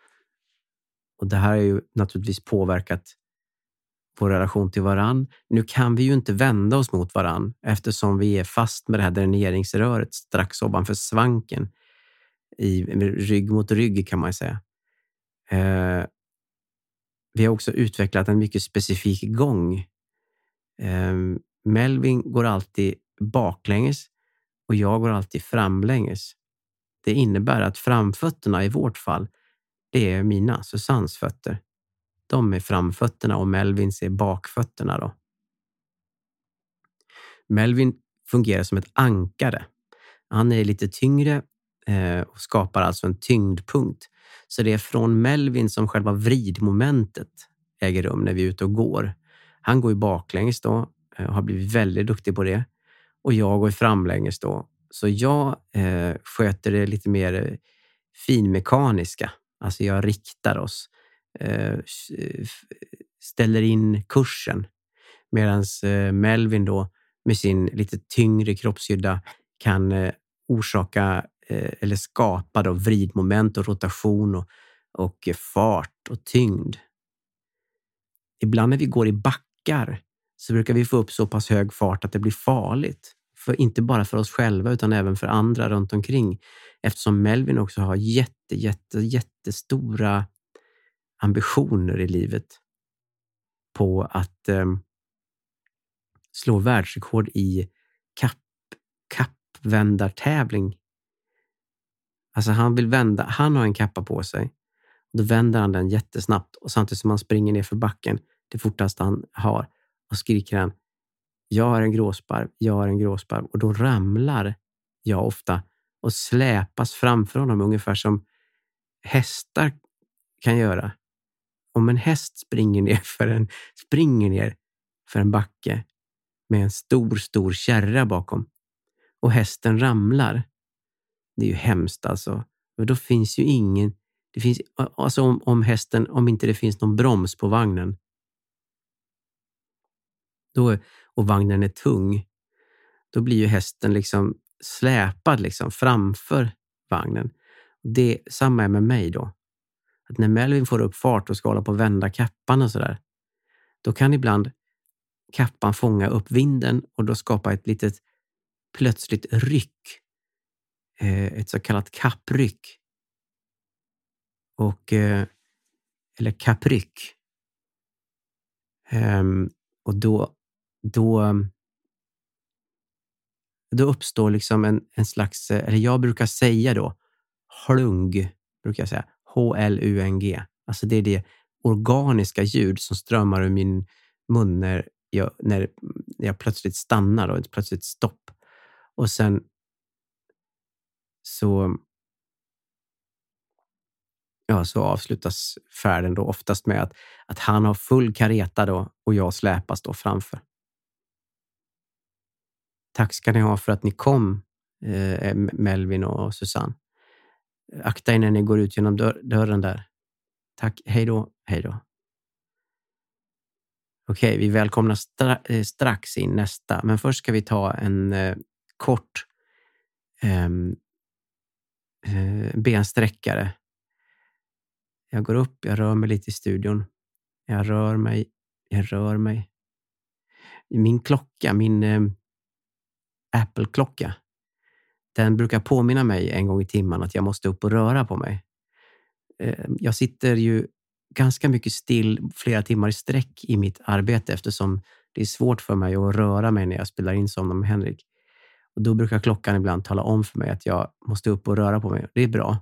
Speaker 6: Och det här har ju naturligtvis påverkat vår relation till varann. Nu kan vi ju inte vända oss mot varann eftersom vi är fast med det här dräneringsröret strax ovanför svanken i rygg mot rygg, kan man säga. Eh, vi har också utvecklat en mycket specifik gång. Eh, Melvin går alltid baklänges och jag går alltid framlänges. Det innebär att framfötterna i vårt fall, det är mina, Susannes fötter. De är framfötterna och Melvins är bakfötterna då. Melvin fungerar som ett ankare. Han är lite tyngre eh, och skapar alltså en tyngdpunkt. Så det är från Melvin som själva vridmomentet äger rum när vi är ute och går. Han går ju baklänges då och har blivit väldigt duktig på det. Och jag går framlänges då. Så jag eh, sköter det lite mer finmekaniska. Alltså jag riktar oss. Eh, ställer in kursen. Medan eh, Melvin då med sin lite tyngre kroppshydda kan eh, orsaka eh, eller skapa då vridmoment och rotation och, och eh, fart och tyngd. Ibland när vi går i backar så brukar vi få upp så pass hög fart att det blir farligt. För, inte bara för oss själva utan även för andra runt omkring. Eftersom Melvin också har jätte, jätte, jättestora ambitioner i livet på att eh, slå världsrekord i kapp, kappvändartävling. Alltså han vill vända, han har en kappa på sig. Då vänder han den jättesnabbt och samtidigt som han springer ner för backen det fortaste han har. Och skriker han, jag har en gråsparv, jag har en gråsparv. Och då ramlar jag ofta och släpas framför honom ungefär som hästar kan göra. Om en häst springer ner för en, springer ner för en backe med en stor, stor kärra bakom och hästen ramlar. Det är ju hemskt alltså. Och då finns ju ingen, det finns, alltså om, om hästen, om inte det finns någon broms på vagnen då, och vagnen är tung, då blir ju hästen liksom släpad liksom framför vagnen. Det samma är med mig då. Att när Melvin får upp fart och ska hålla på att vända kappan och sådär, då kan ibland kappan fånga upp vinden och då skapa ett litet plötsligt ryck. Eh, ett så kallat kappryck. Och, eh, eller kappryck. Um, och då, då, då uppstår liksom en, en slags, eller jag brukar säga då, hlung, brukar jag säga. H L U N G. Alltså det är det organiska ljud som strömmar ur min mun när jag, när jag plötsligt stannar och ett plötsligt stopp. Och sen så ja, så avslutas färden då oftast med att, att han har full kareta då och jag släpas då framför. Tack ska ni ha för att ni kom, eh, Melvin och Susanne. Akta er när ni går ut genom dörr, dörren där. Tack, hej då, hej då. Okej, vi välkomnar stra- strax in nästa. Men först ska vi ta en eh, kort eh, eh, bensträckare. Jag går upp, jag rör mig lite i studion. Jag rör mig, jag rör mig. Min klocka, min eh, Apple-klocka, den brukar påminna mig en gång i timmen att jag måste upp och röra på mig. Eh, jag sitter ju ganska mycket still flera timmar i sträck i mitt arbete eftersom det är svårt för mig att röra mig när jag spelar in som med Henrik. Och då brukar klockan ibland tala om för mig att jag måste upp och röra på mig. Det är bra.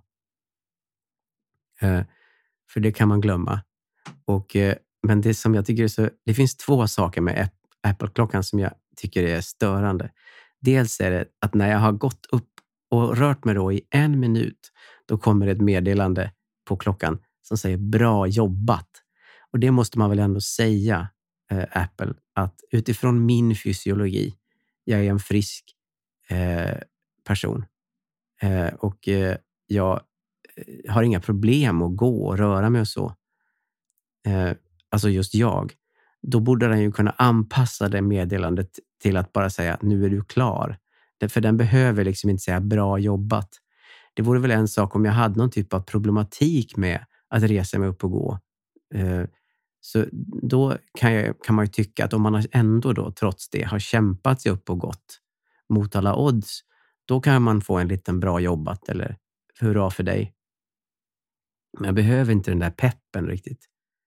Speaker 6: Eh, för det kan man glömma. Och, eh, men det som jag tycker är så, det finns två saker med Apple-klockan som jag tycker är störande. Dels är det att när jag har gått upp och rört mig då i en minut, då kommer ett meddelande på klockan som säger bra jobbat. Och det måste man väl ändå säga, eh, Apple, att utifrån min fysiologi, jag är en frisk eh, person. Eh, och eh, jag har inga problem att gå och röra mig och så. Eh, alltså just jag. Då borde den ju kunna anpassa det meddelandet till att bara säga nu är du klar. För den behöver liksom inte säga bra jobbat. Det vore väl en sak om jag hade någon typ av problematik med att resa mig upp och gå. Eh, så då kan, jag, kan man ju tycka att om man ändå då trots det har kämpat sig upp och gått mot alla odds, då kan man få en liten bra jobbat eller hurra för dig. Men jag behöver inte den där peppen riktigt.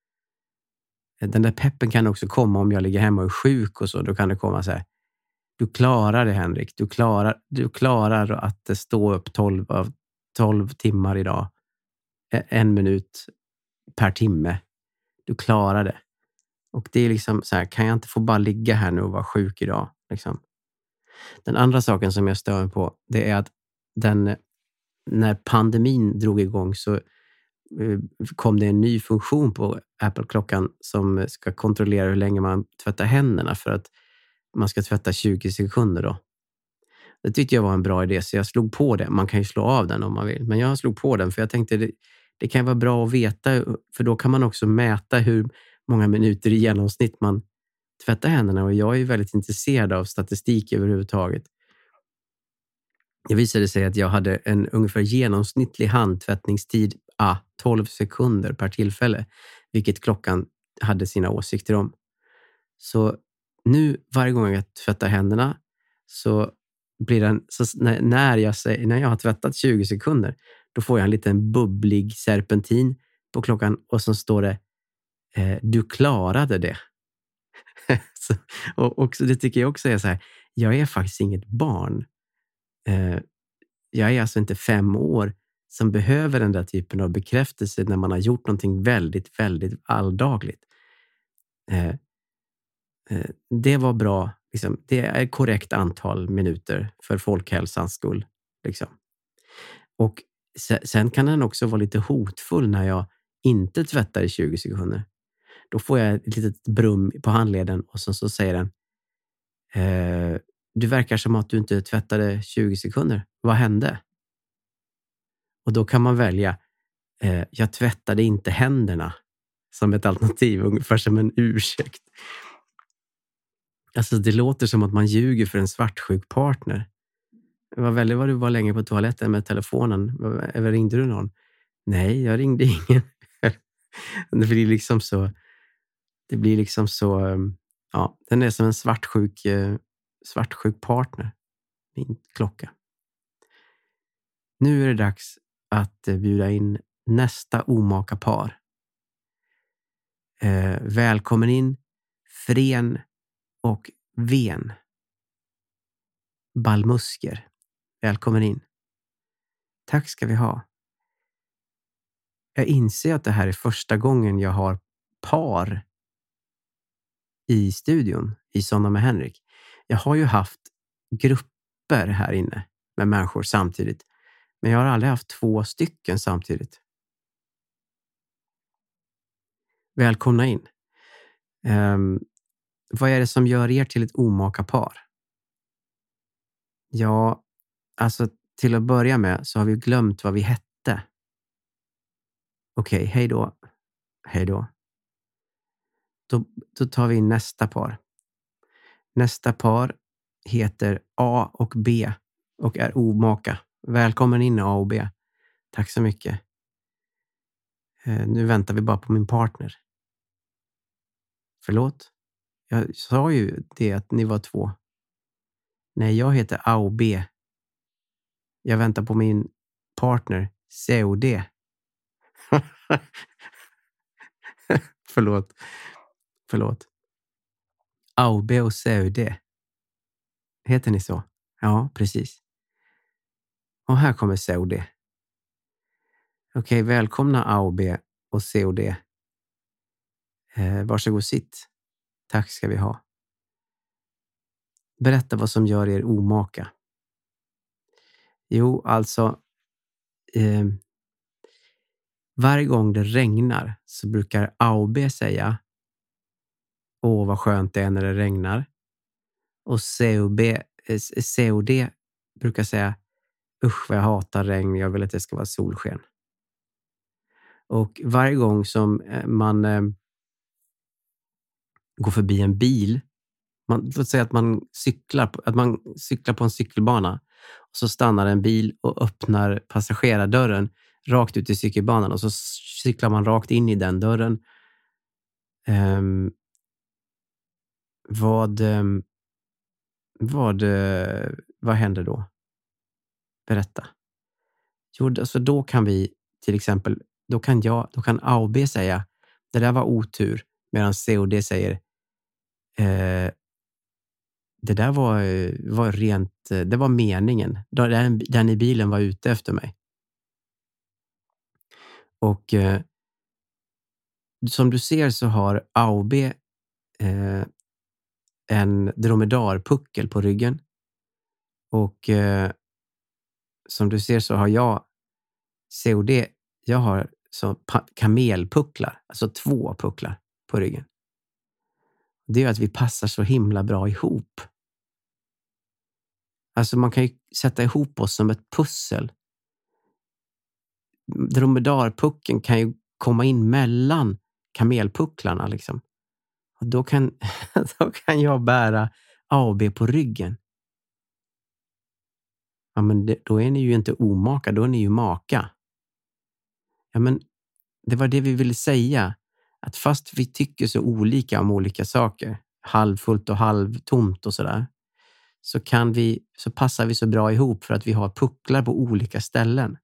Speaker 6: Den där peppen kan också komma om jag ligger hemma och är sjuk och så. Då kan det komma så här. Du klarar det, Henrik. Du klarar, du klarar att stå upp tolv, tolv timmar idag. En minut per timme. Du klarar det. Och det är liksom så här. Kan jag inte få bara ligga här nu och vara sjuk idag? Liksom. Den andra saken som jag stör mig på. Det är att den, när pandemin drog igång så kom det en ny funktion på Apple-klockan som ska kontrollera hur länge man tvättar händerna för att man ska tvätta tjugo sekunder då. Det tyckte jag var en bra idé så jag slog på det. Man kan ju slå av den om man vill. Men jag slog på den för jag tänkte det, det kan vara bra att veta för då kan man också mäta hur många minuter i genomsnitt man tvättar händerna och jag är ju väldigt intresserad av statistik överhuvudtaget. Det visade sig att jag hade en ungefär genomsnittlig handtvättningstid ah, tolv sekunder per tillfälle. Vilket klockan hade sina åsikter om. Så nu varje gång jag tvättar händerna så blir den, så när, när, jag, när jag har tvättat tjugo sekunder då får jag en liten bubblig serpentin på klockan och så står det eh, du klarade det. så, och, och så det tycker jag också är så här, jag är faktiskt inget barn. Eh, jag är alltså inte fem år som behöver den där typen av bekräftelse när man har gjort någonting väldigt, väldigt alldagligt. Eh, eh, det var bra. Liksom, det är korrekt antal minuter för folkhälsans skull. Liksom. Och sen, sen kan den också vara lite hotfull när jag inte tvättar i tjugo sekunder. Då får jag ett litet brum på handleden och sen så säger den eh, du verkar som att du inte tvättade tjugo sekunder. Vad hände? Och då kan man välja eh, jag tvättade inte händerna som ett alternativ, ungefär som en ursäkt. Alltså det låter som att man ljuger för en svartsjuk partner. Vad väldigt vad du var länge på toaletten med telefonen. Eller ringde du någon? Nej, jag ringde ingen. Det blir liksom så det blir liksom så ja, den är som en svartsjuk svartsjuk partner. Min klocka. Nu är det dags att bjuda in nästa omaka par. Eh, välkommen in Fren och Ven. Ballmusker. Välkommen in. Tack ska vi ha. Jag inser att det här är första gången jag har par i studion i Sonna med Henrik. Jag har ju haft grupper här inne med människor samtidigt. Men jag har aldrig haft två stycken samtidigt. Välkomna in. Um, vad är det som gör er till ett omaka par? Ja, alltså till att börja med så har vi glömt vad vi hette. Okej, okay, hej då. Hej då. Då. Då tar vi in nästa par. Nästa par heter A och B och är omaka. Välkommen in A och B. Tack så mycket. Uh, nu väntar vi bara på min partner. Förlåt? Jag sa ju det att ni var två. Nej, jag heter A och B. Jag väntar på min partner C och D. Förlåt. Förlåt. A och B och C och D. Heter ni så? Ja, precis. Och här kommer C och D. Okej, välkomna A och B och C och D. Eh, varsågod sitt. Tack ska vi ha. Berätta vad som gör er omaka. Jo, alltså eh, varje gång det regnar så brukar A och B säga åh vad skönt det är när det regnar. Och C och, B, eh, C och D brukar säga usch vad jag hatar regn, jag vill att det ska vara solsken. Och varje gång som man eh, går förbi en bil, man, låt säga att man cyklar på, att man cyklar på en cykelbana och så stannar en bil och öppnar passagerardörren rakt ut i cykelbanan och så cyklar man rakt in i den dörren. Um, vad um, vad uh, vad händer då? Berätta. Jo, alltså då kan vi till exempel då kan jag då kan A och B säga det där var otur, medan C och D säger eh, det där var, var rent, det var meningen. Den, den i bilen var ute efter mig. Och eh, som du ser så har A och B eh, en dromedarpuckel på ryggen. Och eh, som du ser så har jag C och D, jag har så pa- kamelpucklar, alltså två pucklar på ryggen. Det är att vi passar så himla bra ihop. Alltså man kan ju sätta ihop oss som ett pussel. Dromedarpucken kan ju komma in mellan kamelpucklarna liksom. Och då kan, då kan jag bära A och B på ryggen. Ja, men det, då är ni ju inte omaka, då är ni ju maka. Ja, men det var det vi ville säga. Att fast vi tycker så olika om olika saker, halvfullt och halvtomt och sådär, så kan vi, så passar vi så bra ihop för att vi har pucklar på olika ställen.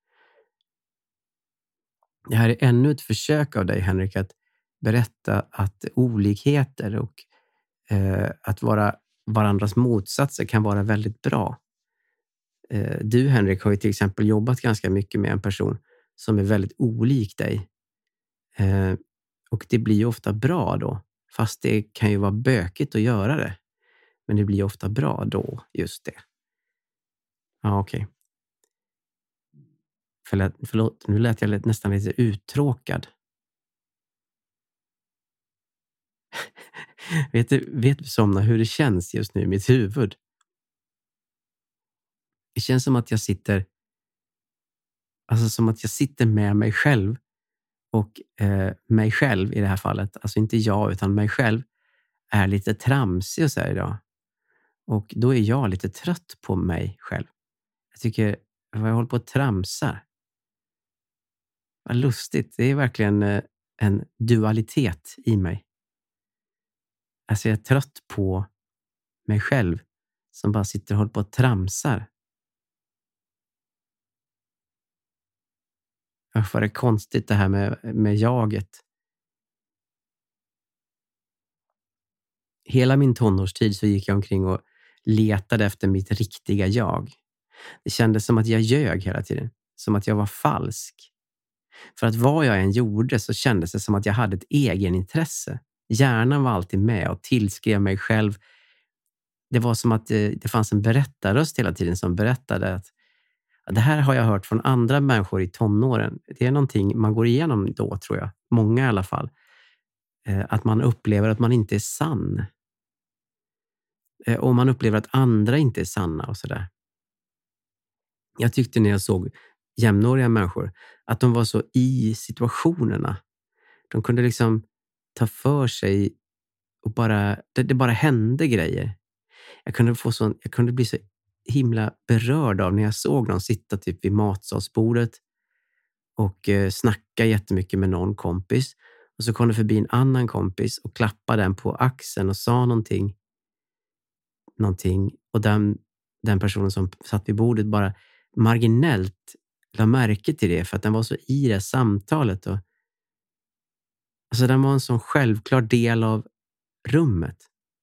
Speaker 6: Det här är ännu ett försök av dig, Henrik, att berätta att olikheter och eh, att vara varandras motsatser kan vara väldigt bra. Eh, du, Henrik, har ju till exempel jobbat ganska mycket med en person som är väldigt olik dig. Eh, och det blir ju ofta bra då. Fast det kan ju vara bökigt att göra det. Men det blir ofta bra då, just det. Ja, okej. Okay. Förlåt, förlåt, nu lät jag nästan lite uttråkad. vet du, vet du Somna, hur det känns just nu i mitt huvud? Det känns som att jag sitter alltså som att jag sitter med mig själv och eh, mig själv i det här fallet, alltså inte jag utan mig själv, är lite tramsig och så här idag. Och då är jag lite trött på mig själv. Jag tycker, vad jag håller på att tramsa. Vad lustigt, det är verkligen eh, en dualitet i mig. Alltså jag är trött på mig själv som bara sitter och håller på att tramsar. Varför är det konstigt det här med, med jaget? Hela min tonårstid så gick jag omkring och letade efter mitt riktiga jag. Det kändes som att jag ljög hela tiden. Som att jag var falsk. För att vad jag än gjorde så kändes det som att jag hade ett egenintresse. Hjärnan var alltid med och tillskrev mig själv. Det var som att det, det fanns en berättarröst hela tiden som berättade att det här har jag hört från andra människor i tonåren. Det är någonting man går igenom då, tror jag. Många i alla fall. Att man upplever att man inte är sann. Och man upplever att andra inte är sanna och sådär. Jag tyckte när jag såg jämnåriga människor att de var så i situationerna. De kunde liksom ta för sig och bara, det, det bara hände grejer. Jag kunde, få sån, jag kunde bli så himla berörd av när jag såg någon sitta typ vid matsalsbordet och eh, snacka jättemycket med någon kompis. Och så kom det förbi en annan kompis och klappade den på axeln och sa någonting. Någonting. Och den, den personen som satt vid bordet bara marginellt la märke till det för att den var så i det samtalet. Och, alltså den var en sån självklar del av rummet.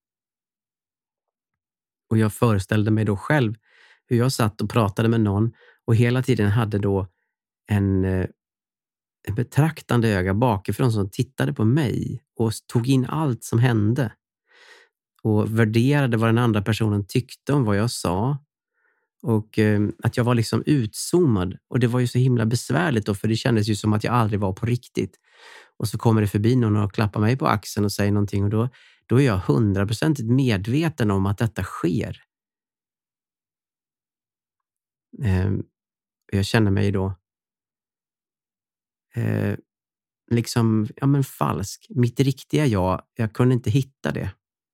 Speaker 6: Och jag föreställde mig då själv hur jag satt och pratade med någon och hela tiden hade då en, en betraktande öga bakifrån som tittade på mig och tog in allt som hände. Och värderade vad den andra personen tyckte om vad jag sa. Och eh, att jag var liksom utzoomad. Och det var ju så himla besvärligt då, för det kändes ju som att jag aldrig var på riktigt. Och så kommer det förbi någon och klappar mig på axeln och säger någonting. Och då, då är jag hundraprocentigt medveten om att detta sker. Eh, jag känner mig då eh, liksom, ja men falsk. Mitt riktiga jag, jag kunde inte hitta det.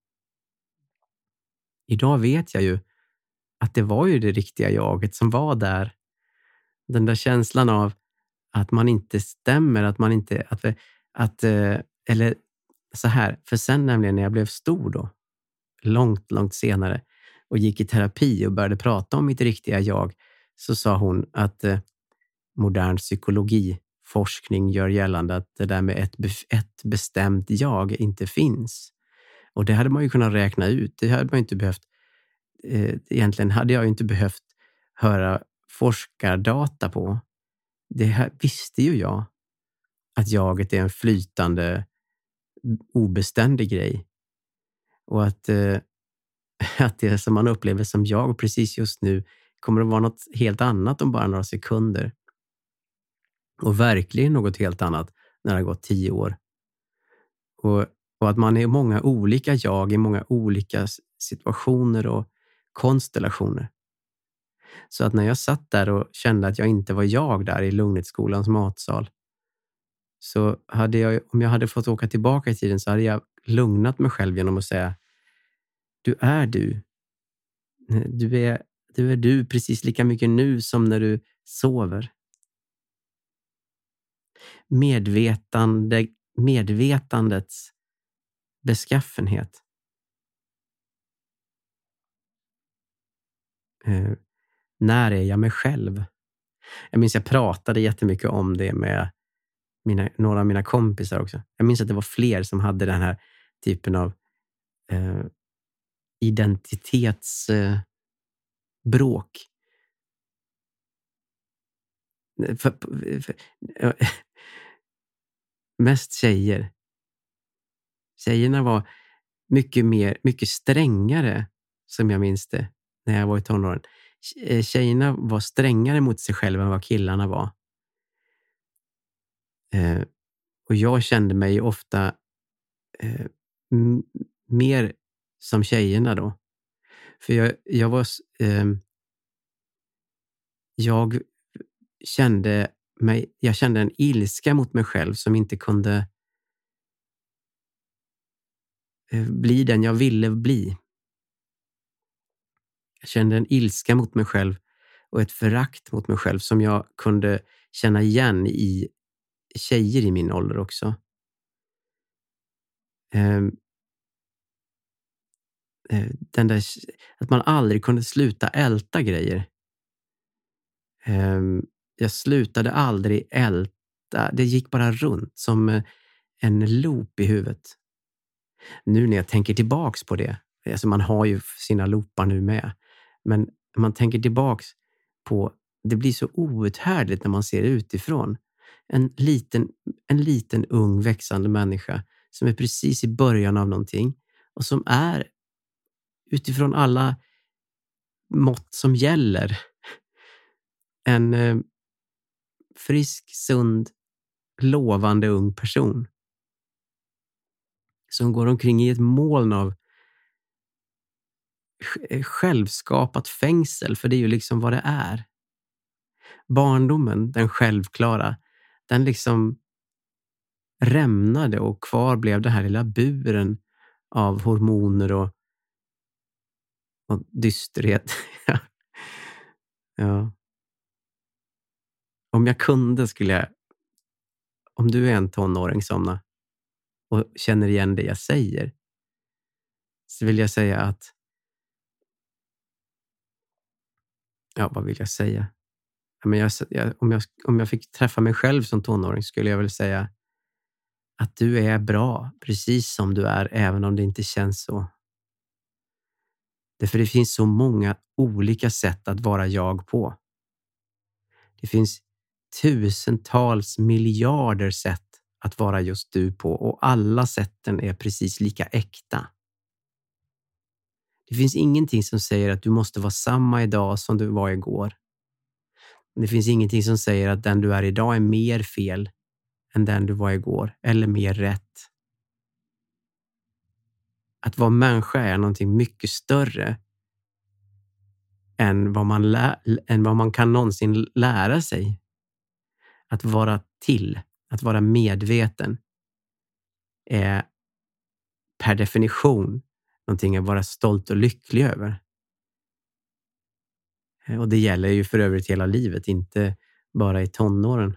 Speaker 6: Idag vet jag ju att det var ju det riktiga jaget som var där. Den där känslan av att man inte stämmer, att man inte, att, att eller så här, för sen nämligen när jag blev stor då, långt, långt senare och gick i terapi och började prata om mitt riktiga jag, så sa hon att eh, modern psykologiforskning gör gällande att det där med ett, ett bestämt jag inte finns. Och det hade man ju kunnat räkna ut. Det hade man inte behövt egentligen hade jag inte behövt höra forskardata på. Det här visste ju jag. Att jaget är en flytande, obeständig grej. Och att, eh, att det som man upplever som jag precis just nu kommer att vara något helt annat om bara några sekunder. Och verkligen något helt annat när det har gått tio år. Och, och att man är många olika jag i många olika situationer och konstellationer. Så att när jag satt där och kände att jag inte var jag där i Lugnhetsskolans matsal, så hade jag, om jag hade fått åka tillbaka i tiden, så hade jag lugnat mig själv genom att säga: du är du. Du är du, är du precis lika mycket nu som när du sover. Medvetande, medvetandets beskaffenhet. Eh, när är jag mig själv? Jag minns jag pratade jättemycket om det med mina, några av mina kompisar också. Jag minns att det var fler som hade den här typen av eh, identitetsbråk. Eh, för, för, för, mest tjejer Tjejerna var mycket mer, mycket strängare, som jag minns det, när jag var i tonåren. Tjejerna var strängare mot sig själva än vad killarna var. Eh, och jag kände mig ofta eh, m- mer som tjejerna då. För jag, jag var... Eh, jag kände mig... Jag kände en ilska mot mig själv som inte kunde eh, bli den jag ville bli. Jag kände en ilska mot mig själv och ett förakt mot mig själv som jag kunde känna igen i tjejer i min ålder också. Eh, den där, att man aldrig kunde sluta älta grejer. Eh, jag slutade aldrig älta. Det gick bara runt som en loop i huvudet. Nu när jag tänker tillbaks på det, alltså man har ju sina loopar nu med, men man tänker tillbaks på, det blir så outhärdligt när man ser utifrån. En liten, en liten ung växande människa som är precis i början av någonting och som är utifrån alla mått som gäller en eh, frisk, sund, lovande ung person som går omkring i ett moln av självskapat fängsel, för det är ju liksom vad det är. Barndomen, den självklara, den liksom rämnade och kvar blev den här lilla buren av hormoner och, och dysterhet. Ja. Om jag kunde skulle jag, om du är en tonåring somna och känner igen det jag säger, så vill jag säga att, ja, vad vill jag säga? Ja, men jag, jag, om, jag, om jag fick träffa mig själv som tonåring skulle jag väl säga att du är bra precis som du är, även om det inte känns så. Därför det finns så många olika sätt att vara jag på. Det finns tusentals miljarder sätt att vara just du på, och alla sätten är precis lika äkta. Det finns ingenting som säger att du måste vara samma idag som du var igår. Det finns ingenting som säger att den du är idag är mer fel än den du var igår, eller mer rätt. Att vara människa är någonting mycket större än vad man, lä- än vad man kan någonsin lära sig. Att vara till, att vara medveten är per definition någonting att vara stolt och lycklig över. Och det gäller ju för övrigt hela livet, inte bara i tonåren.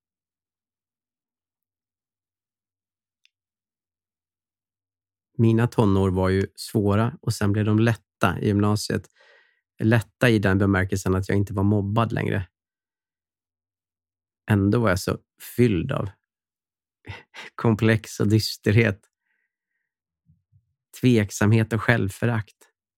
Speaker 6: Mina tonår var ju svåra och sen blev de lätta i gymnasiet. Lätta i den bemärkelsen att jag inte var mobbad längre. Ändå var jag så fylld av komplex och dysterhet, tveksamhet och självförakt.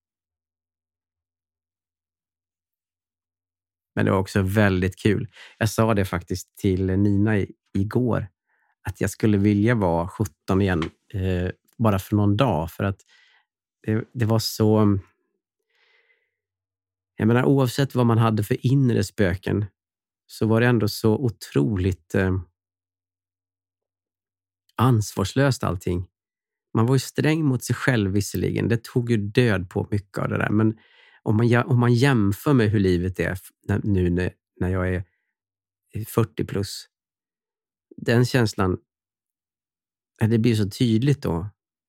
Speaker 6: Men det var också väldigt kul. Jag sa det faktiskt till Nina i, igår, att jag skulle vilja vara sjutton igen eh, bara för någon dag, för att det, det var så... Jag menar, oavsett vad man hade för inre spöken så var det ändå så otroligt eh, ansvarslöst allting. Man var ju sträng mot sig själv visserligen. Det tog ju död på mycket av det där. Men om man, om man jämför med hur livet är nu när, när jag är fyrtio plus. Den känslan, det blir så tydligt då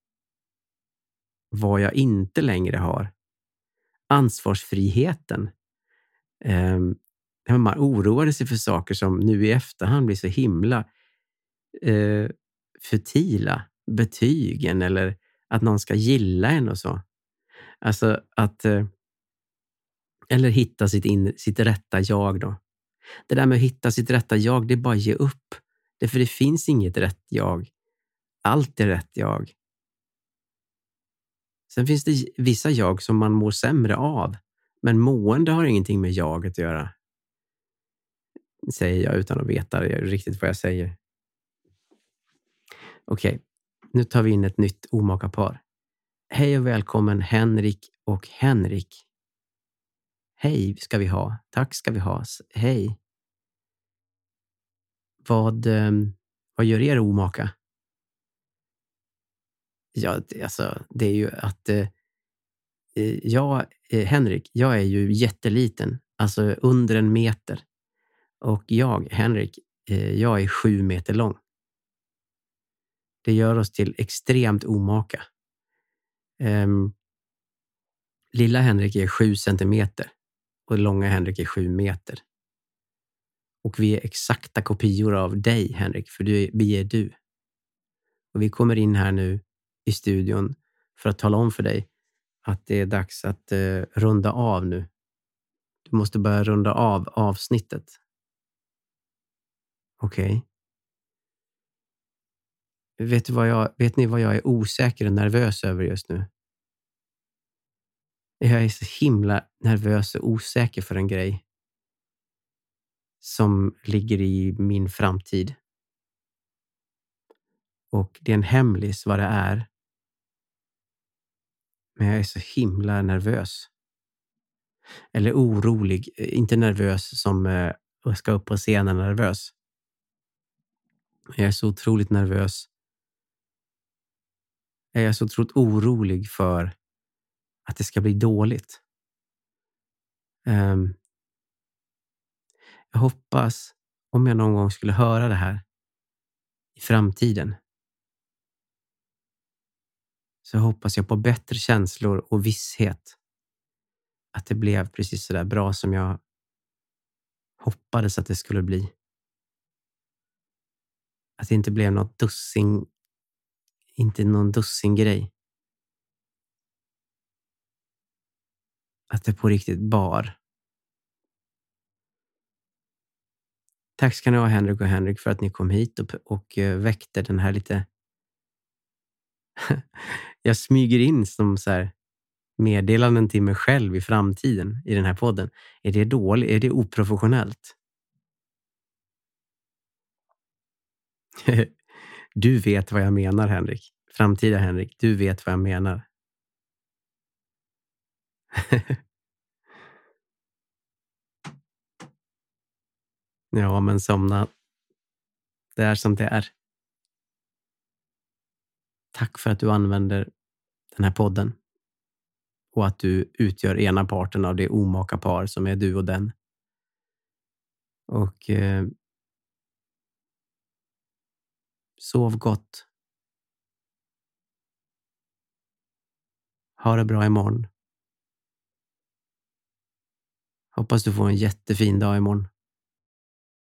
Speaker 6: vad jag inte längre har. Ansvarsfriheten. Eh, man oroade sig för saker som nu i efterhand blir så himla eh, futila. Betygen eller att någon ska gilla en och så. Alltså att... Eh, eller hitta sitt, in, sitt rätta jag då. Det där med att hitta sitt rätta jag, det är bara att ge upp. Det, för det finns inget rätt jag. Allt är rätt jag. Sen finns det vissa jag som man mår sämre av. Men mående har ingenting med jaget att göra. Säger jag utan att veta riktigt vad jag säger. Okej. Okay. Nu tar vi in ett nytt omaka par. Hej och välkommen Henrik och Henrik. Hej ska vi ha. Tack ska vi ha. Hej. Vad, eh, vad gör er omaka? Ja, det, alltså, det är ju att eh, jag, eh, Henrik, jag är ju jätteliten. Alltså under en meter. Och jag, Henrik, eh, jag är sju meter lång. Det gör oss till extremt omaka. Um, lilla Henrik är sju centimeter och långa Henrik är sju meter. Och vi är exakta kopior av dig, Henrik, för du, vi är du. Och vi kommer in här nu i studion för att tala om för dig att det är dags att uh, runda av nu. Du måste börja runda av avsnittet. Okej. Okay. Vet, du vad jag, vet ni vad jag är osäker och nervös över just nu? Jag är så himla nervös och osäker för en grej som ligger i min framtid. Och det är en hemlis vad det är. Men jag är så himla nervös. Eller orolig. Inte nervös som eh, jag ska upp på scenen nervös. Jag är så otroligt nervös. Jag är så otroligt orolig för att det ska bli dåligt. Um, jag hoppas, om jag någon gång skulle höra det här i framtiden, så hoppas jag på bättre känslor och visshet. Att det blev precis så där bra som jag hoppades att det skulle bli. Att det inte blev något dussin, inte någon dussin grej. Att det på riktigt bar. Tack ska ni ha, Henrik och Henrik, för att ni kom hit och, och väckte den här lite... Jag smyger in som så här meddelanden till mig själv i framtiden i den här podden. Är det dåligt? Är det oprofessionellt? Du vet vad jag menar, Henrik. Framtida Henrik, du vet vad jag menar. Ja, men somna. Det är som det är. Tack för att du använder den här podden. Och att du utgör ena parten av det omaka par som är du och den. Och eh, sov gott. Ha det bra imorgon. Hoppas du får en jättefin dag imorgon.